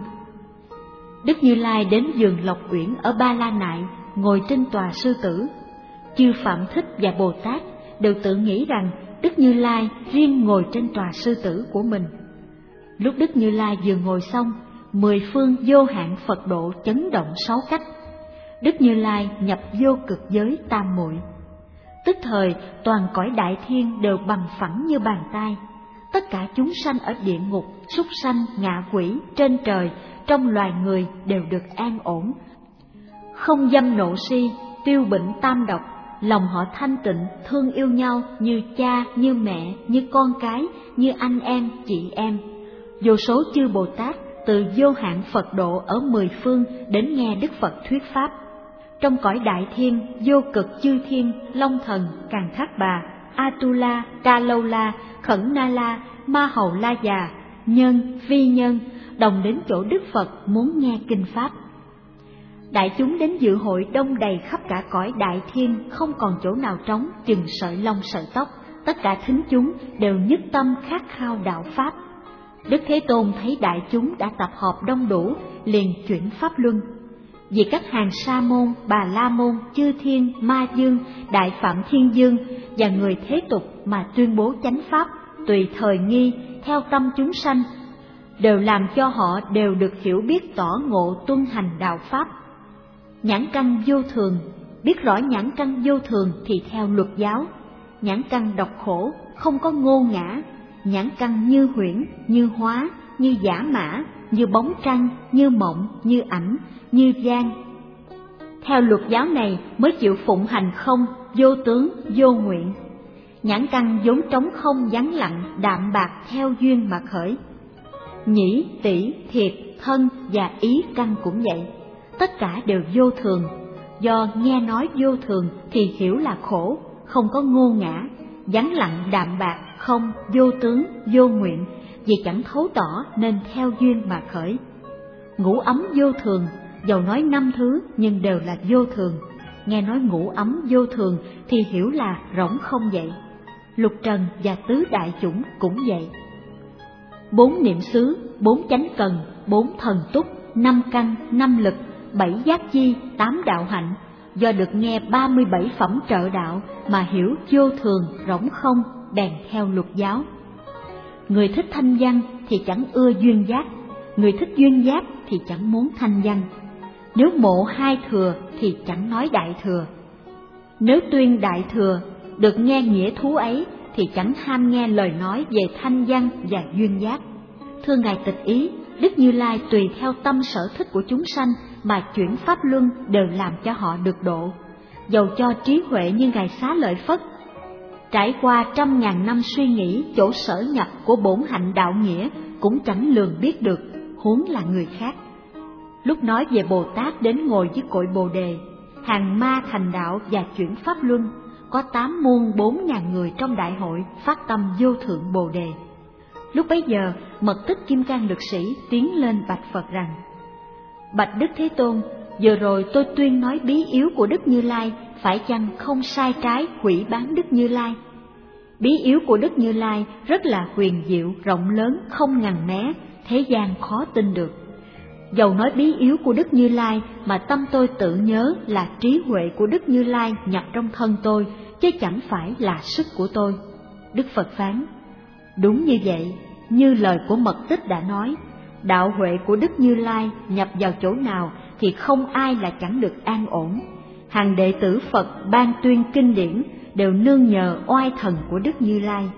Đức Như Lai đến vườn Lộc Uyển ở Ba La Nại, ngồi trên tòa sư tử. Chư Phạm Thích và Bồ Tát đều tự nghĩ rằng Đức Như Lai riêng ngồi trên tòa sư tử của mình. Lúc Đức Như Lai vừa ngồi xong, 10 phương vô hạn Phật độ chấn động 6 cách. Đức Như Lai nhập vô cực giới tam muội. Tức thời toàn cõi đại thiên đều bằng phẳng như bàn tay. Tất cả chúng sanh ở địa ngục, súc sanh, ngạ quỷ, trên trời, trong loài người đều được an ổn. Không dâm nộ si, tiêu bệnh tam độc, lòng họ thanh tịnh, thương yêu nhau như cha, như mẹ, như con cái, như anh em, chị em. Vô số chư Bồ Tát từ vô hạn Phật độ ở 10 phương đến nghe Đức Phật thuyết pháp. Trong cõi đại thiên, vô cực chư thiên, Long Thần, Càn Khát Bà, Atula, Ca Lâu La, Khẩn Na La, Ma Hầu La Già, nhân, phi nhân, đồng đến chỗ Đức Phật muốn nghe kinh pháp. Đại chúng đến dự hội đông đầy khắp cả cõi đại thiên, không còn chỗ nào trống chừng sợi lông sợi tóc. Tất cả thính chúng đều nhất tâm khát khao đạo pháp. Đức Thế Tôn thấy đại chúng đã tập hợp đông đủ, liền chuyển pháp luân. Vì các hàng Sa môn, Bà La môn, chư thiên, ma dương, đại phạm thiên dương và người thế tục mà tuyên bố chánh pháp, tùy thời nghi, theo tâm chúng sanh, đều làm cho họ đều được hiểu biết tỏ ngộ tuân hành đạo pháp. Nhãn căn vô thường, biết rõ nhãn căn vô thường thì theo luật giáo. Nhãn căn độc khổ, không có ngô ngã. Nhãn căn như huyễn, như hóa, như giả mã, như bóng trăng, như mộng, như ảnh, như gian. Theo luật giáo này mới chịu phụng hành không, vô tướng, vô nguyện. Nhãn căn vốn trống không vắng lặng, đạm bạc theo duyên mà khởi. Nhĩ, tỷ, thiệt, thân và ý căn cũng vậy. Tất cả đều vô thường. Do nghe nói vô thường thì hiểu là khổ, không có ngô ngã, vắng lặng đạm bạc, không, vô tướng, vô nguyện. Vì chẳng thấu tỏ nên theo duyên mà khởi. Ngũ ấm vô thường, dầu nói 5 thứ nhưng đều là vô thường. Nghe nói ngũ ấm vô thường thì hiểu là rỗng không vậy. Lục trần và tứ đại chủng cũng vậy. 4 niệm xứ, 4 chánh cần, 4 thần túc, 5 căn, 5 lực, 7 giác chi, 8 đạo hạnh. Do được nghe 37 phẩm trợ đạo mà hiểu vô thường, rỗng không, bèn theo luật giáo. Người thích thanh văn thì chẳng ưa duyên giác, người thích duyên giác thì chẳng muốn thanh văn. Nếu mộ hai thừa thì chẳng nói đại thừa. Nếu tuyên đại thừa, được nghe nghĩa thú ấy thì chẳng ham nghe lời nói về thanh văn và duyên giác. Thưa Ngài Tịch Ý, Đức Như Lai tùy theo tâm sở thích của chúng sanh mà chuyển pháp luân đều làm cho họ được độ. Dầu cho trí huệ như Ngài Xá Lợi Phất, trải qua 100.000 năm suy nghĩ chỗ sở nhập của bổn hạnh đạo nghĩa cũng chẳng lường biết được, huống là người khác. Lúc nói về Bồ Tát đến ngồi với cội Bồ Đề, hàng ma thành đạo và chuyển pháp luân, có 8 muôn 4.000 người trong đại hội phát tâm vô thượng Bồ Đề. Lúc bấy giờ, Mật Tích Kim Cang Lực Sĩ tiến lên bạch Phật rằng: Bạch Đức Thế Tôn, vừa rồi tôi tuyên nói bí yếu của Đức Như Lai, phải chăng không sai trái hủy bán Đức Như Lai? Bí yếu của Đức Như Lai rất là huyền diệu, rộng lớn, không ngần né, thế gian khó tin được. Dầu nói bí yếu của Đức Như Lai mà tâm tôi tự nhớ là trí huệ của Đức Như Lai nhập trong thân tôi, chứ chẳng phải là sức của tôi. Đức Phật phán: Đúng như vậy, như lời của Mật Tích đã nói, đạo huệ của Đức Như Lai nhập vào chỗ nào thì không ai là chẳng được an ổn. Hàng đệ tử Phật ban tuyên kinh điển đều nương nhờ oai thần của Đức Như Lai.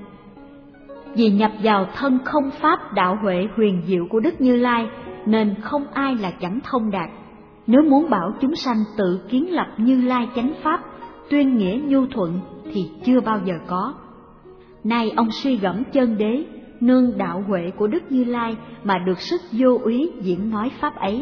Vì nhập vào thân không pháp đạo huệ huyền diệu của Đức Như Lai nên không ai là chẳng thông đạt. Nếu muốn bảo chúng sanh tự kiến lập Như Lai chánh pháp, tuyên nghĩa nhu thuận thì chưa bao giờ có. Nay ông suy gẫm chân đế, nương đạo huệ của Đức Như Lai mà được sức vô úy diễn nói pháp ấy.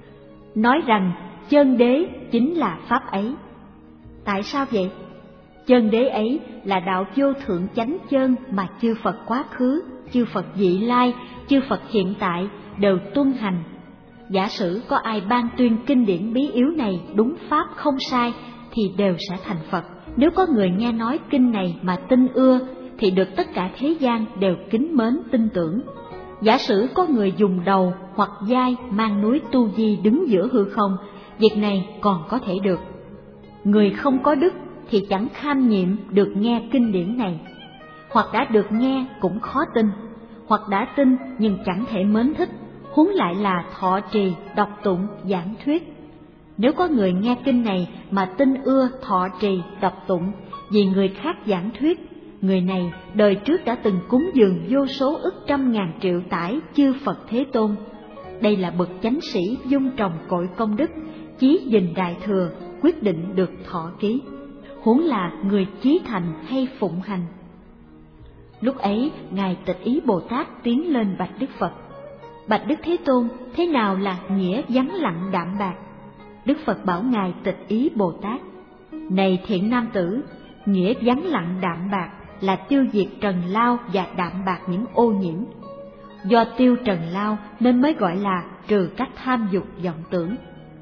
Nói rằng chân đế chính là pháp ấy. Tại sao vậy? Chân đế ấy là đạo vô thượng chánh chân mà chư Phật quá khứ, chư Phật vị lai, chư Phật hiện tại đều tuân hành. Giả sử có ai ban tuyên kinh điển bí yếu này đúng pháp không sai thì đều sẽ thành Phật. Nếu có người nghe nói kinh này mà tin ưa thì được tất cả thế gian đều kính mến tin tưởng. Giả sử có người dùng đầu hoặc vai mang núi Tu Di đứng giữa hư không, việc này còn có thể được. Người không có đức thì chẳng kham nhiệm được nghe kinh điển này. hoặc đã được nghe cũng khó tin, hoặc đã tin nhưng chẳng thể mến thích, huống lại là thọ trì, đọc tụng, giảng thuyết. Nếu có người nghe kinh này mà tin ưa thọ trì, đọc tụng vì người khác giảng thuyết, người này đời trước đã từng cúng dường vô số ức trăm ngàn triệu tải chư Phật Thế Tôn. Đây là bậc chánh sĩ dung trồng cội công đức, chí gìn đại thừa, quyết định được thọ ký, huống là người chí thành hay phụng hành. Lúc ấy, Ngài Tịch Ý Bồ Tát tiến lên bạch Đức Phật: Bạch Đức Thế Tôn, thế nào là nghĩa vắng lặng đạm bạc? Đức Phật bảo Ngài Tịch Ý Bồ Tát: Này thiện nam tử, nghĩa vắng lặng đạm bạc là tiêu diệt trần lao và đạm bạc những ô nhiễm. Do tiêu trần lao nên mới gọi là trừ các tham dục vọng tưởng.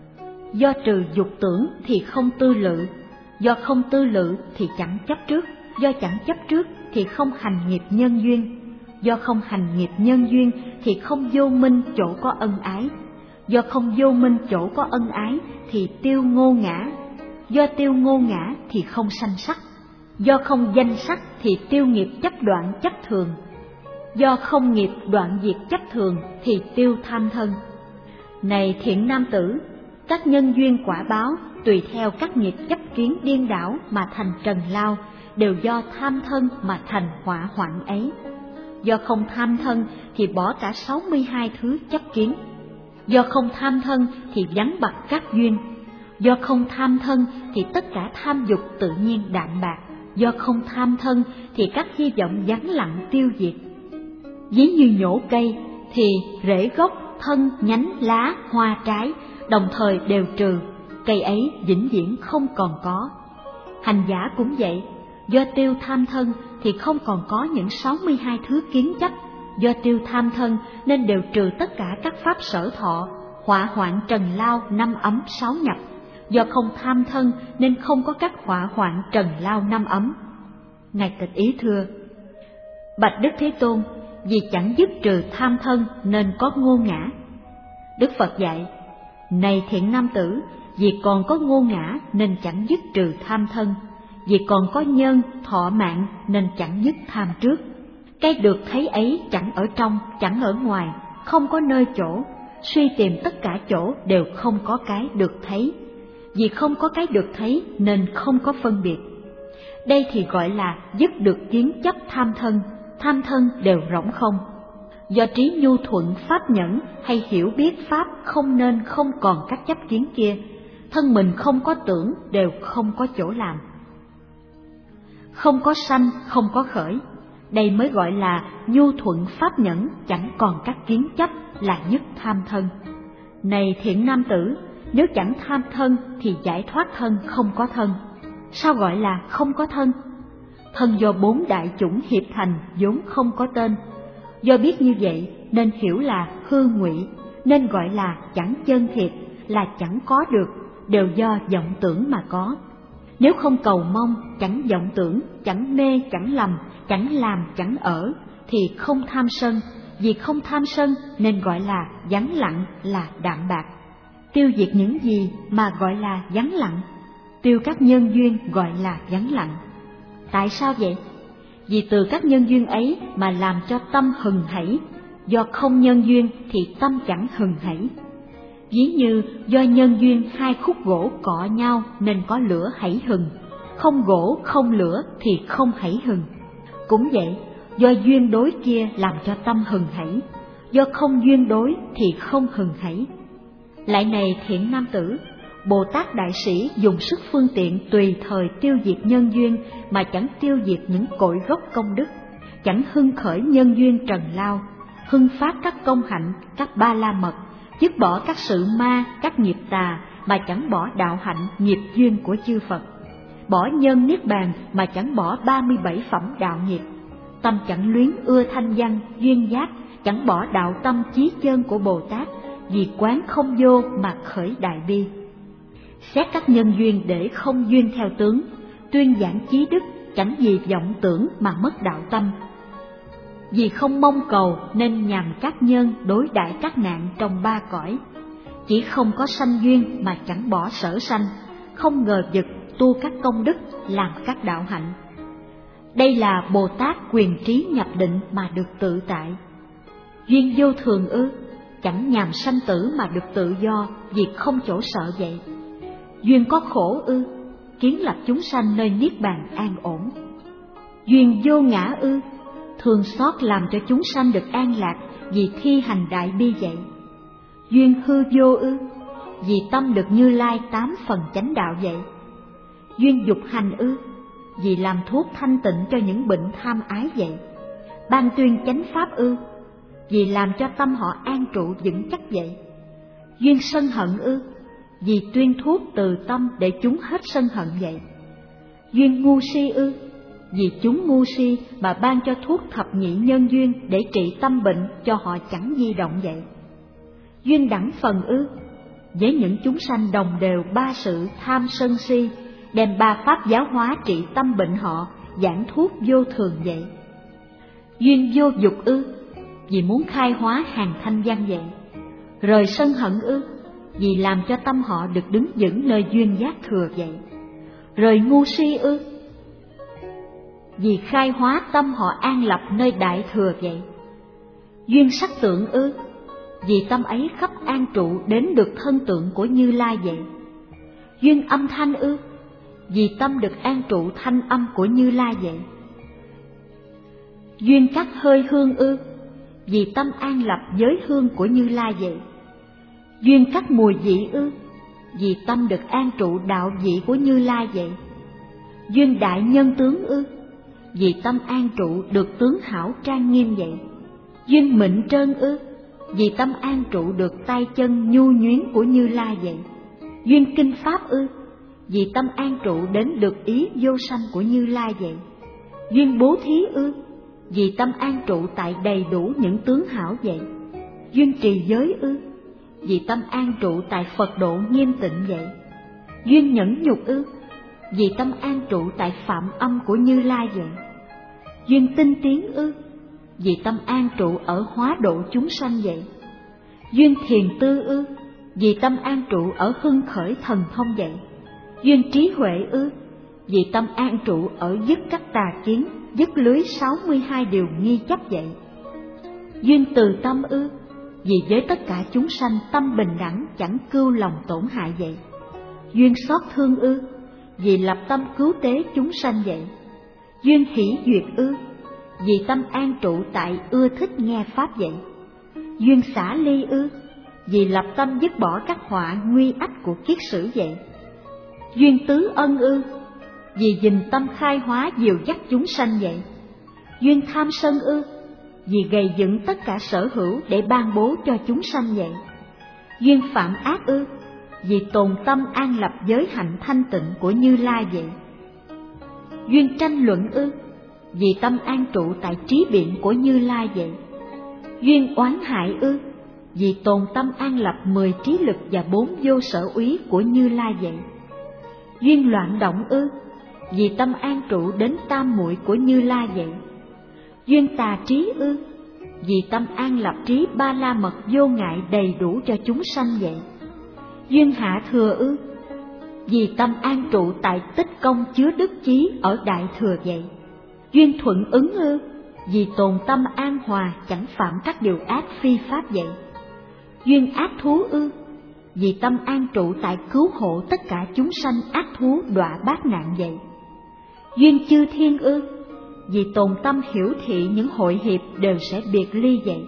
Do trừ dục tưởng thì không tư lự, do không tư lự thì chẳng chấp trước, do chẳng chấp trước thì không hành nghiệp nhân duyên, do không hành nghiệp nhân duyên thì không vô minh chỗ có ân ái, do không vô minh chỗ có ân ái thì tiêu ngô ngã, do tiêu ngô ngã thì không sanh sắc, do không danh sắc thì tiêu nghiệp chấp đoạn chấp thường, do không nghiệp đoạn diệt chấp thường thì tiêu tham thân. Này thiện nam tử, các nhân duyên quả báo tùy theo các nghiệp chấp kiến điên đảo mà thành trần lao, đều do tham thân mà thành họa hoạn ấy. Do không tham thân thì bỏ cả 62 thứ chấp kiến, do không tham thân thì vắng bặt các duyên, do không tham thân thì tất cả tham dục tự nhiên đạm bạc, do không tham thân thì các hy vọng vắng lặng tiêu diệt. Ví như nhổ cây thì rễ gốc, thân, nhánh, lá, hoa, trái đồng thời đều trừ, cây ấy vĩnh viễn không còn có. Hành giả cũng vậy, do tiêu tham thân thì không còn có những 62 thứ kiến chấp, do tiêu tham thân nên đều trừ tất cả các pháp sở thọ, họa hoạn trần lao 5 ấm 6 nhập. Do không tham thân nên không có các họa hoạn trần lao 5 ấm. Ngài Tịch Ý thưa: Bạch Đức Thế Tôn, vì chẳng dứt trừ tham thân nên có ngô ngã. Đức Phật dạy: Này thiện nam tử, vì còn có ngô ngã nên chẳng dứt trừ tham thân, vì còn có nhân, thọ mạng nên chẳng dứt tham trước. Cái được thấy ấy chẳng ở trong, chẳng ở ngoài, không có nơi chỗ, suy tìm tất cả chỗ đều không có cái được thấy. Vì không có cái được thấy nên không có phân biệt. Đây thì gọi là dứt được kiến chấp tham thân đều rỗng không. Do trí nhu thuận pháp nhẫn hay hiểu biết pháp không nên không còn các chấp kiến kia, thân mình không có tưởng đều không có chỗ làm. Không có sanh, không có khởi, đây mới gọi là nhu thuận pháp nhẫn, chẳng còn các kiến chấp là nhất tham thân. Này thiện nam tử, nếu chẳng tham thân thì giải thoát thân không có thân. Sao gọi là không có thân? Thân do 4 đại chủng hiệp thành vốn không có tên. Do biết như vậy nên hiểu là hư ngụy, nên gọi là chẳng chân thiệt, là chẳng có được, đều do vọng tưởng mà có. Nếu không cầu mong, chẳng vọng tưởng, chẳng mê, chẳng lầm, chẳng làm, chẳng ở, thì không tham sân. Vì không tham sân nên gọi là vắng lặng, là đạm bạc. Tiêu diệt những gì mà gọi là vắng lặng? Tiêu các nhân duyên gọi là vắng lặng. Tại sao vậy? Vì từ các nhân duyên ấy mà làm cho tâm hừng hảy, do không nhân duyên thì tâm chẳng hừng hảy. Ví như do nhân duyên 2 khúc gỗ cọ nhau nên có lửa hảy hừng, không gỗ không lửa thì không hảy hừng. Cũng vậy, do duyên đối kia làm cho tâm hừng hảy, do không duyên đối thì không hừng hảy. Lại này thiện nam tử, Bồ Tát Đại Sĩ dùng sức phương tiện tùy thời tiêu diệt nhân duyên mà chẳng tiêu diệt những cội gốc công đức, chẳng hưng khởi nhân duyên trần lao, hưng phát các công hạnh, các ba la mật, dứt bỏ các sự ma, các nghiệp tà mà chẳng bỏ đạo hạnh, nghiệp duyên của chư Phật, bỏ nhân niết bàn mà chẳng bỏ 37 phẩm đạo nghiệp, tâm chẳng luyến ưa thanh văn, duyên giác, chẳng bỏ đạo tâm chí chân của Bồ Tát, vì quán không vô mà khởi đại bi. Xét các nhân duyên để không duyên theo tướng, tuyên giảng chí đức, chẳng vì vọng tưởng mà mất đạo tâm. Vì không mong cầu nên nhằm các nhân đối đãi các nạn trong 3 cõi. Chỉ không có sanh duyên mà chẳng bỏ sở sanh, không ngờ vực tu các công đức, làm các đạo hạnh. Đây là Bồ Tát quyền trí nhập định mà được tự tại. Duyên vô thường ư, chẳng nhàm sanh tử mà được tự do, vì không chỗ sợ vậy. Duyên có khổ ư, kiến lập chúng sanh nơi niết bàn an ổn. Duyên vô ngã ư, thương xót làm cho chúng sanh được an lạc, vì thi hành đại bi vậy. Duyên hư vô ư, vì tâm được Như Lai 8 phần chánh đạo vậy. Duyên dục hành ư, vì làm thuốc thanh tịnh cho những bệnh tham ái vậy. Ban tuyên chánh pháp ư, vì làm cho tâm họ an trụ vững chắc vậy. Duyên sân hận ư, vì tuyên thuốc từ tâm để chúng hết sân hận vậy. Duyên ngu si ư, vì chúng ngu si mà ban cho thuốc thập nhị nhân duyên để trị tâm bệnh cho họ chẳng di động vậy. Duyên đẳng phần ư, với những chúng sanh đồng đều 3 sự tham sân si, đem 3 pháp giáo hóa trị tâm bệnh họ, giảng thuốc vô thường vậy. Duyên vô dục ư, vì muốn khai hóa hàng thanh văn vậy. Rời sân hận ư, vì làm cho tâm họ được đứng vững nơi duyên giác thừa vậy. Rời ngu si ư, vì khai hóa tâm họ an lập nơi đại thừa vậy. Duyên sắc tượng ư, vì tâm ấy khắp an trụ đến được thân tượng của Như Lai vậy. Duyên âm thanh ư, vì tâm được an trụ thanh âm của Như Lai vậy. Duyên các hơi hương ư, vì tâm an lập giới hương của Như Lai vậy. Duyên các mùi vị ư, vì tâm được an trụ đạo vị của Như Lai vậy. Duyên đại nhân tướng ư, vì tâm an trụ được tướng hảo trang nghiêm vậy. Duyên mịn trơn ư, vì tâm an trụ được tay chân nhu nhuyến của Như Lai vậy. Duyên kinh pháp ư, vì tâm an trụ đến được ý vô sanh của Như Lai vậy. Duyên bố thí ư, vì tâm an trụ tại đầy đủ những tướng hảo vậy. Duyên trì giới ư, vì tâm an trụ tại Phật độ nghiêm tịnh vậy. Duyên nhẫn nhục ư, vì tâm an trụ tại phạm âm của Như Lai vậy. Duyên tinh tiến ư, vì tâm an trụ ở hóa độ chúng sanh vậy. Duyên thiền tư ư, vì tâm an trụ ở hưng khởi thần thông vậy. Duyên trí huệ ư, vì tâm an trụ ở dứt các tà kiến, dứt lưới 62 điều nghi chấp vậy. Duyên từ tâm ư, vì với tất cả chúng sanh tâm bình đẳng chẳng cưu lòng tổn hại vậy. Duyên xót thương ư, vì lập tâm cứu tế chúng sanh vậy. Duyên hỷ duyệt ư, vì tâm an trụ tại ưa thích nghe pháp vậy. Duyên xả ly ư, vì lập tâm dứt bỏ các họa nguy ách của kiết sử vậy. Duyên tứ ân ư, vì dình tâm khai hóa dìu dắt chúng sanh vậy. Duyên tham sân ư, vì gầy dựng tất cả sở hữu để ban bố cho chúng sanh vậy. Duyên phạm ác ư, vì tồn tâm an lập giới hạnh thanh tịnh của Như Lai vậy. Duyên tranh luận ư, vì tâm an trụ tại trí biện của Như Lai vậy. Duyên oán hại ư, vì tồn tâm an lập 10 trí lực và 4 vô sở úy của Như Lai vậy. Duyên loạn động ư, vì tâm an trụ đến tam muội của Như Lai vậy. Duyên tà trí ư, vì tâm an lập trí ba la mật vô ngại đầy đủ cho chúng sanh vậy. Duyên hạ thừa ư, vì tâm an trụ tại tích công chứa đức chí ở đại thừa vậy. Duyên thuận ứng ư, vì tồn tâm an hòa chẳng phạm các điều ác phi pháp vậy. Duyên ác thú ư, vì tâm an trụ tại cứu hộ tất cả chúng sanh ác thú đọa bát nạn vậy. Duyên chư thiên ư, vì tồn tâm hiểu thị những hội hiệp đều sẽ biệt ly vậy.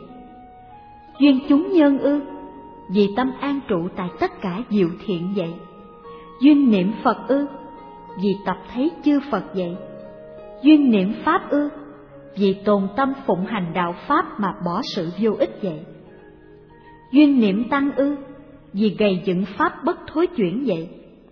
Duyên chúng nhân ư, vì tâm an trụ tại tất cả diệu thiện vậy. Duyên niệm Phật ư, vì tập thấy chư Phật vậy. Duyên niệm Pháp ư, vì tồn tâm phụng hành đạo Pháp mà bỏ sự vô ích vậy. Duyên niệm Tăng ư, vì gầy dựng Pháp bất thối chuyển vậy.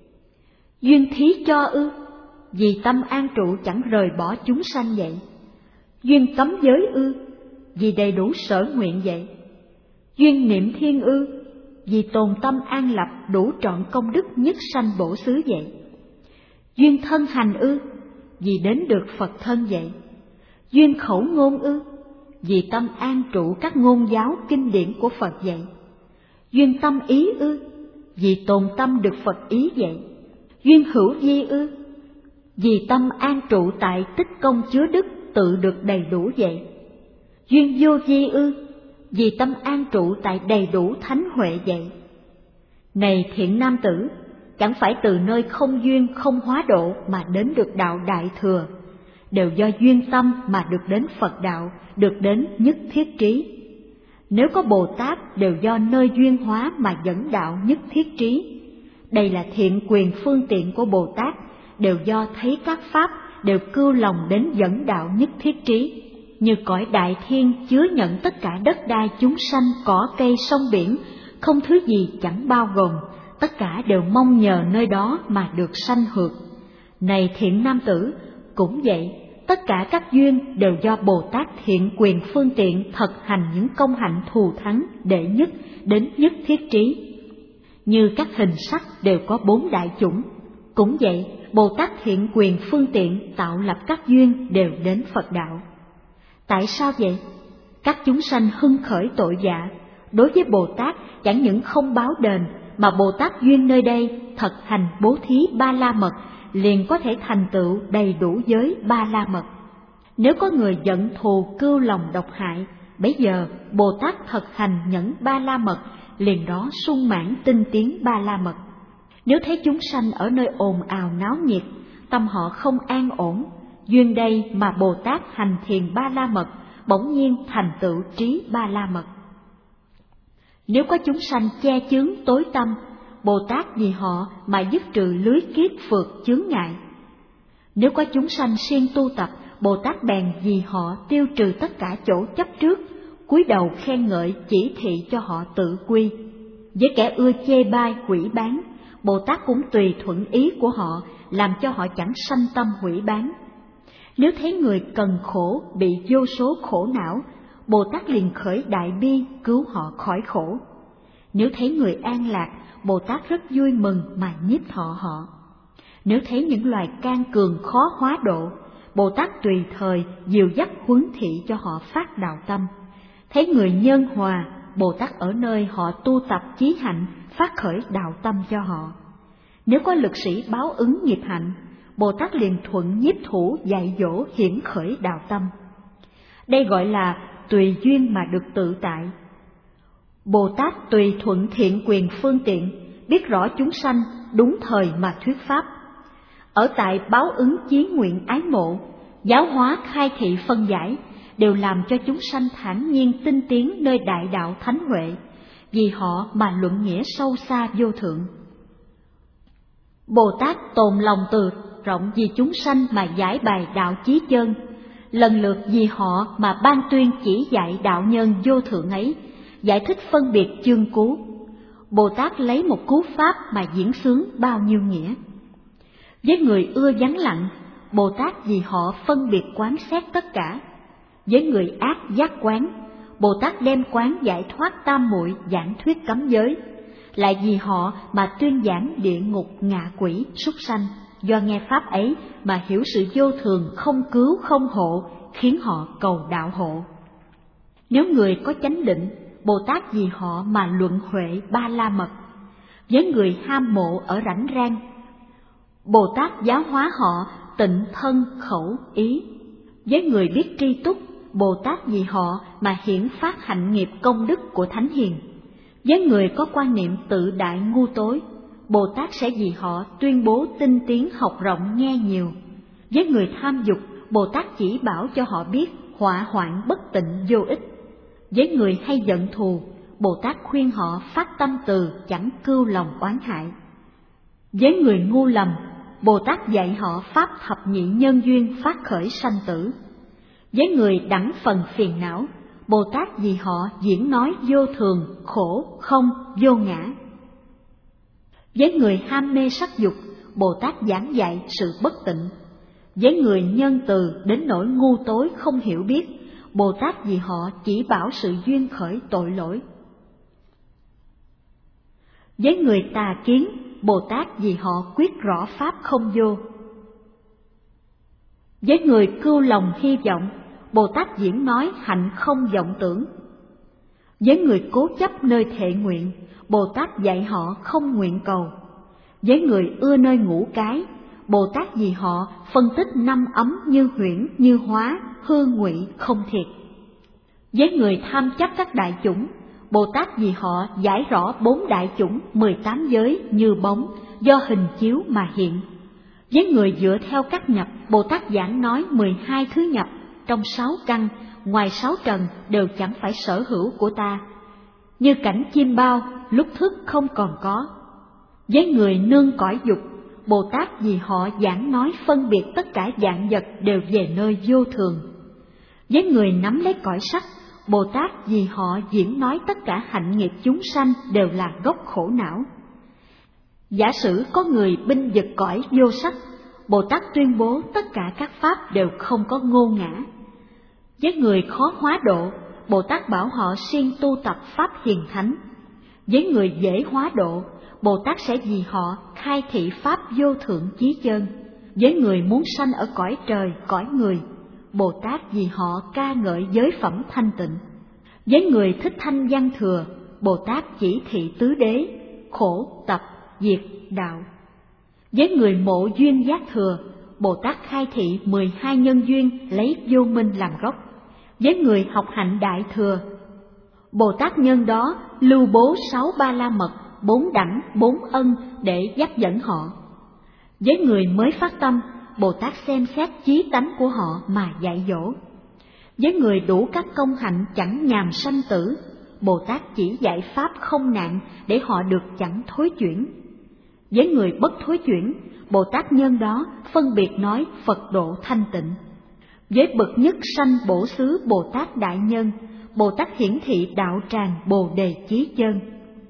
Duyên thí cho ư, vì tâm an trụ chẳng rời bỏ chúng sanh vậy. Duyên cấm giới ư, vì đầy đủ sở nguyện vậy. Duyên niệm Thiên ư, vì tồn tâm an lập đủ trọn công đức nhất sanh bổ xứ vậy. Duyên thân hành ư, vì đến được Phật thân vậy. Duyên khẩu ngôn ư, vì tâm an trụ các ngôn giáo kinh điển của Phật vậy. Duyên tâm ý ư, vì tồn tâm được Phật ý vậy. Duyên hữu vi ư, vì tâm an trụ tại tích công chứa đức tự được đầy đủ vậy. Duyên vô vi ư? Vì tâm an trụ tại đầy đủ thánh huệ vậy. Này thiện nam tử, chẳng phải từ nơi không duyên không hóa độ mà đến được đạo Đại Thừa, đều do duyên tâm mà được đến Phật đạo, được đến nhất thiết trí. Nếu có Bồ Tát đều do nơi duyên hóa mà dẫn đạo nhất thiết trí. Đây là thiện quyền phương tiện của Bồ Tát, đều do thấy các pháp đều cưu lòng đến dẫn đạo nhất thiết trí. Như cõi đại thiên chứa nhận tất cả đất đai chúng sanh, cỏ cây sông biển, không thứ gì chẳng bao gồm, tất cả đều mong nhờ nơi đó mà được sanh hược. Này thiện nam tử, cũng vậy, tất cả các duyên đều do Bồ Tát thiện quyền phương tiện thực hành những công hạnh thù thắng đệ nhất đến nhất thiết trí. Như các hình sắc đều có 4 đại chủng, cũng vậy, Bồ Tát thiện quyền phương tiện tạo lập các duyên đều đến Phật đạo. Tại sao vậy? Các chúng sanh hưng khởi tội dạ, đối với Bồ Tát chẳng những không báo đền, mà Bồ Tát duyên nơi đây thực hành bố thí Ba La Mật, liền có thể thành tựu đầy đủ giới Ba La Mật. Nếu có người giận thù cưu lòng độc hại, bấy giờ Bồ Tát thực hành nhẫn Ba La Mật, liền đó sung mãn tinh tiến Ba La Mật. Nếu thấy chúng sanh ở nơi ồn ào náo nhiệt, tâm họ không an ổn, duyên đây mà Bồ Tát hành thiền Ba La Mật, bỗng nhiên thành tựu trí Ba La Mật. Nếu có chúng sanh che chướng tối tâm, Bồ Tát vì họ mà dứt trừ lưới kiết phượt chướng ngại. Nếu có chúng sanh siêng tu tập, Bồ Tát bèn vì họ tiêu trừ tất cả chỗ chấp trước, cúi đầu khen ngợi chỉ thị cho họ tự quy. Với kẻ ưa chê bai hủy bán, Bồ Tát cũng tùy thuận ý của họ, làm cho họ chẳng sanh tâm hủy bán. Nếu thấy người cần khổ bị vô số khổ não, Bồ Tát liền khởi đại bi cứu họ khỏi khổ. Nếu thấy người an lạc, Bồ Tát rất vui mừng mà nhiếp thọ họ. Nếu thấy những loài can cường khó hóa độ, Bồ Tát tùy thời dìu dắt huấn thị cho họ phát đạo tâm. Thấy người nhân hòa, Bồ Tát ở nơi họ tu tập chí hạnh phát khởi đạo tâm cho họ. Nếu có lực sĩ báo ứng nghiệp hạnh, Bồ Tát liền thuận nhiếp thủ dạy dỗ hiển khởi đạo tâm. Đây gọi là tùy duyên mà được tự tại. Bồ Tát tùy thuận thiện quyền phương tiện, biết rõ chúng sanh đúng thời mà thuyết pháp. Ở tại báo ứng chí nguyện ái mộ, giáo hóa khai thị phân giải, đều làm cho chúng sanh thản nhiên tinh tiến nơi đại đạo thánh huệ, vì họ mà luận nghĩa sâu xa vô thượng. Bồ Tát tồn lòng từ rộng vì chúng sanh mà giải bài đạo chí chân, lần lượt vì họ mà ban tuyên chỉ dạy đạo nhân vô thượng ấy, giải thích phân biệt chương cú. Bồ Tát lấy một cú pháp mà diễn xướng bao nhiêu nghĩa. Với người ưa vắng lặng, Bồ Tát vì họ phân biệt quán xét tất cả. Với người ác giác quán, Bồ Tát đem quán giải thoát tam muội giảng thuyết cấm giới. Lại vì họ mà tuyên giảng địa ngục ngạ quỷ súc sanh, do nghe pháp ấy mà hiểu sự vô thường không cứu không hộ, khiến họ cầu đạo hộ. Nếu người có chánh định, Bồ Tát vì họ mà luận huệ Ba La Mật. Với người ham mộ ở rảnh rang, Bồ Tát giáo hóa họ tịnh thân khẩu ý. Với người biết tri túc, Bồ Tát vì họ mà hiển phát hạnh nghiệp công đức của thánh hiền. Với người có quan niệm tự đại ngu tối, Bồ Tát sẽ vì họ tuyên bố tinh tiến học rộng nghe nhiều. Với người tham dục, Bồ Tát chỉ bảo cho họ biết họa hoạn bất tịnh vô ích. Với người hay giận thù, Bồ Tát khuyên họ phát tâm từ chẳng cưu lòng oán hại. Với người ngu lầm, Bồ Tát dạy họ pháp thập nhị nhân duyên phát khởi sanh tử. Với người đẳng phần phiền não, Bồ Tát vì họ diễn nói vô thường, khổ, không, vô ngã. Với người ham mê sắc dục, Bồ Tát giảng dạy sự bất tịnh. Với người nhân từ đến nỗi ngu tối không hiểu biết, Bồ Tát vì họ chỉ bảo sự duyên khởi tội lỗi. Với người tà kiến, Bồ Tát vì họ quyết rõ pháp không vô. Với người cưu lòng hy vọng, Bồ Tát diễn nói hạnh không vọng tưởng. Với người cố chấp nơi thệ nguyện, Bồ Tát dạy họ không nguyện cầu. Với người ưa nơi ngũ cái, Bồ Tát vì họ phân tích 5 ấm như huyễn, như hóa, hư ngụy, không thiệt. Với người tham chấp các đại chủng, Bồ Tát vì họ giải rõ 4 đại chủng 18 giới như bóng, do hình chiếu mà hiện. Với người dựa theo các nhập, Bồ Tát giảng nói 12 thứ nhập trong 6 căn, ngoài 6 trần đều chẳng phải sở hữu của ta. Như cảnh chim bao, lúc thức không còn có. Với người nương cõi dục, Bồ Tát vì họ giảng nói phân biệt tất cả vạn vật đều về nơi vô thường. Với người nắm lấy cõi sắc, Bồ Tát vì họ diễn nói tất cả hạnh nghiệp chúng sanh đều là gốc khổ não. Giả sử có người binh vực cõi vô sắc, Bồ Tát tuyên bố tất cả các pháp đều không có ngô ngã. Với người khó hóa độ, Bồ Tát bảo họ siêng tu tập pháp hiền thánh. Với người dễ hóa độ, Bồ Tát sẽ vì họ khai thị pháp vô thượng chí chân. Với người muốn sanh ở cõi trời, cõi người, Bồ Tát vì họ ca ngợi giới phẩm thanh tịnh. Với người thích thanh văn thừa, Bồ Tát chỉ thị tứ đế, khổ, tập, diệt, đạo. Với người mộ duyên giác thừa, Bồ Tát khai thị 12 nhân duyên lấy vô minh làm gốc. Với người học hạnh đại thừa, Bồ Tát nhân đó lưu bố 6 ba la mật, 4 đẳng, 4 ân để dắt dẫn họ. Với người mới phát tâm, Bồ Tát xem xét chí tánh của họ mà dạy dỗ. Với người đủ các công hạnh chẳng nhàm sanh tử, Bồ Tát chỉ dạy pháp không nạn để họ được chẳng thối chuyển. Với người bất thối chuyển, Bồ Tát nhân đó phân biệt nói Phật độ thanh tịnh. Với bậc nhất sanh bổ xứ Bồ Tát đại nhân, Bồ Tát hiển thị đạo tràng Bồ đề chí chân.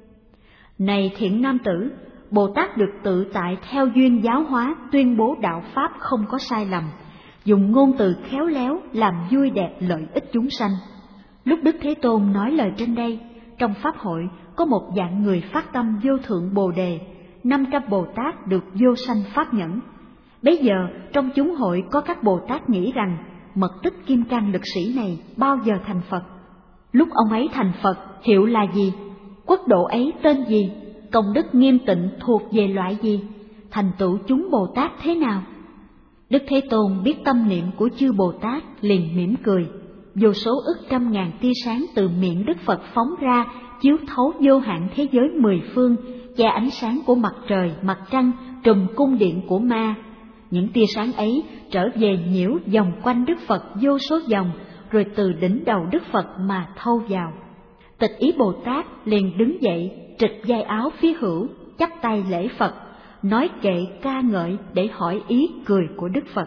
Này thiện nam tử, Bồ Tát được tự tại theo duyên giáo hóa tuyên bố đạo pháp không có sai lầm, dùng ngôn từ khéo léo làm vui đẹp lợi ích chúng sanh. Lúc Đức Thế Tôn nói lời trên đây, trong pháp hội có một dạng người phát tâm vô thượng Bồ đề, 500 Bồ Tát được vô sanh pháp nhẫn. Bấy giờ trong chúng hội có các Bồ Tát nghĩ rằng mật tích kim cang lực sĩ này bao giờ thành Phật. Lúc ông ấy thành Phật hiệu là gì? Quốc độ ấy tên gì? Công đức nghiêm tịnh thuộc về loại gì? Thành tựu chúng Bồ Tát thế nào? Đức Thế Tôn biết tâm niệm của chư Bồ Tát liền mỉm cười. Vô số ức trăm ngàn tia sáng từ miệng Đức Phật phóng ra, chiếu thấu vô hạn thế giới 10 phương, che ánh sáng của mặt trời, mặt trăng, trùm cung điện của ma. Những tia sáng ấy trở về nhiễu vòng quanh Đức Phật vô số vòng, rồi từ đỉnh đầu Đức Phật mà thâu vào. Tịch ý Bồ Tát liền đứng dậy, trịch vai áo phía hữu, chắp tay lễ Phật, nói kệ ca ngợi để hỏi ý cười của Đức Phật.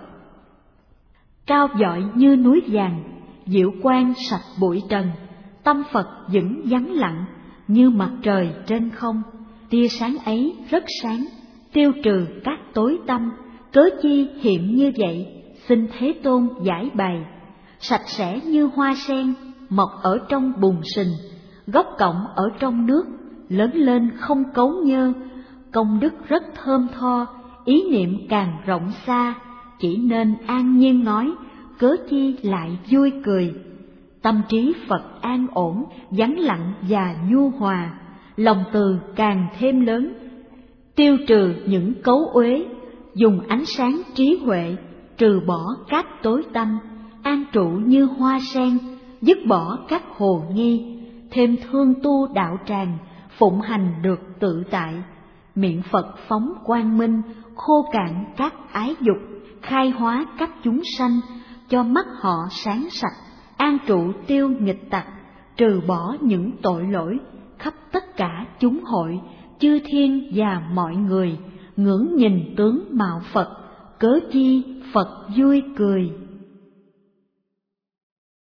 Cao vọi như núi vàng, diệu quang sạch bụi trần, tâm Phật vững vắng lặng, như mặt trời trên không. Tia sáng ấy rất sáng, tiêu trừ các tối tăm, cớ chi hiện như vậy, xin Thế Tôn giải bày. Sạch sẽ như hoa sen, mọc ở trong bùn sình, gốc cọng ở trong nước, lớn lên không cấu nhơ, công đức rất thơm tho, ý niệm càng rộng xa, chỉ nên an nhiên nói, cớ chi lại vui cười. Tâm trí Phật an ổn, vắng lặng và nhu hòa, lòng từ càng thêm lớn, tiêu trừ những cấu uế, dùng ánh sáng trí huệ, trừ bỏ các tối tăm, an trụ như hoa sen, dứt bỏ các hồ nghi, thêm thương tu đạo tràng, phụng hành được tự tại. Miệng Phật phóng quang minh, khô cạn các ái dục, khai hóa các chúng sanh, cho mắt họ sáng sạch, an trụ tiêu nghịch tặc, trừ bỏ những tội lỗi, khắp tất cả chúng hội, chư thiên và mọi người, ngưỡng nhìn tướng mạo Phật, cớ chi Phật vui cười.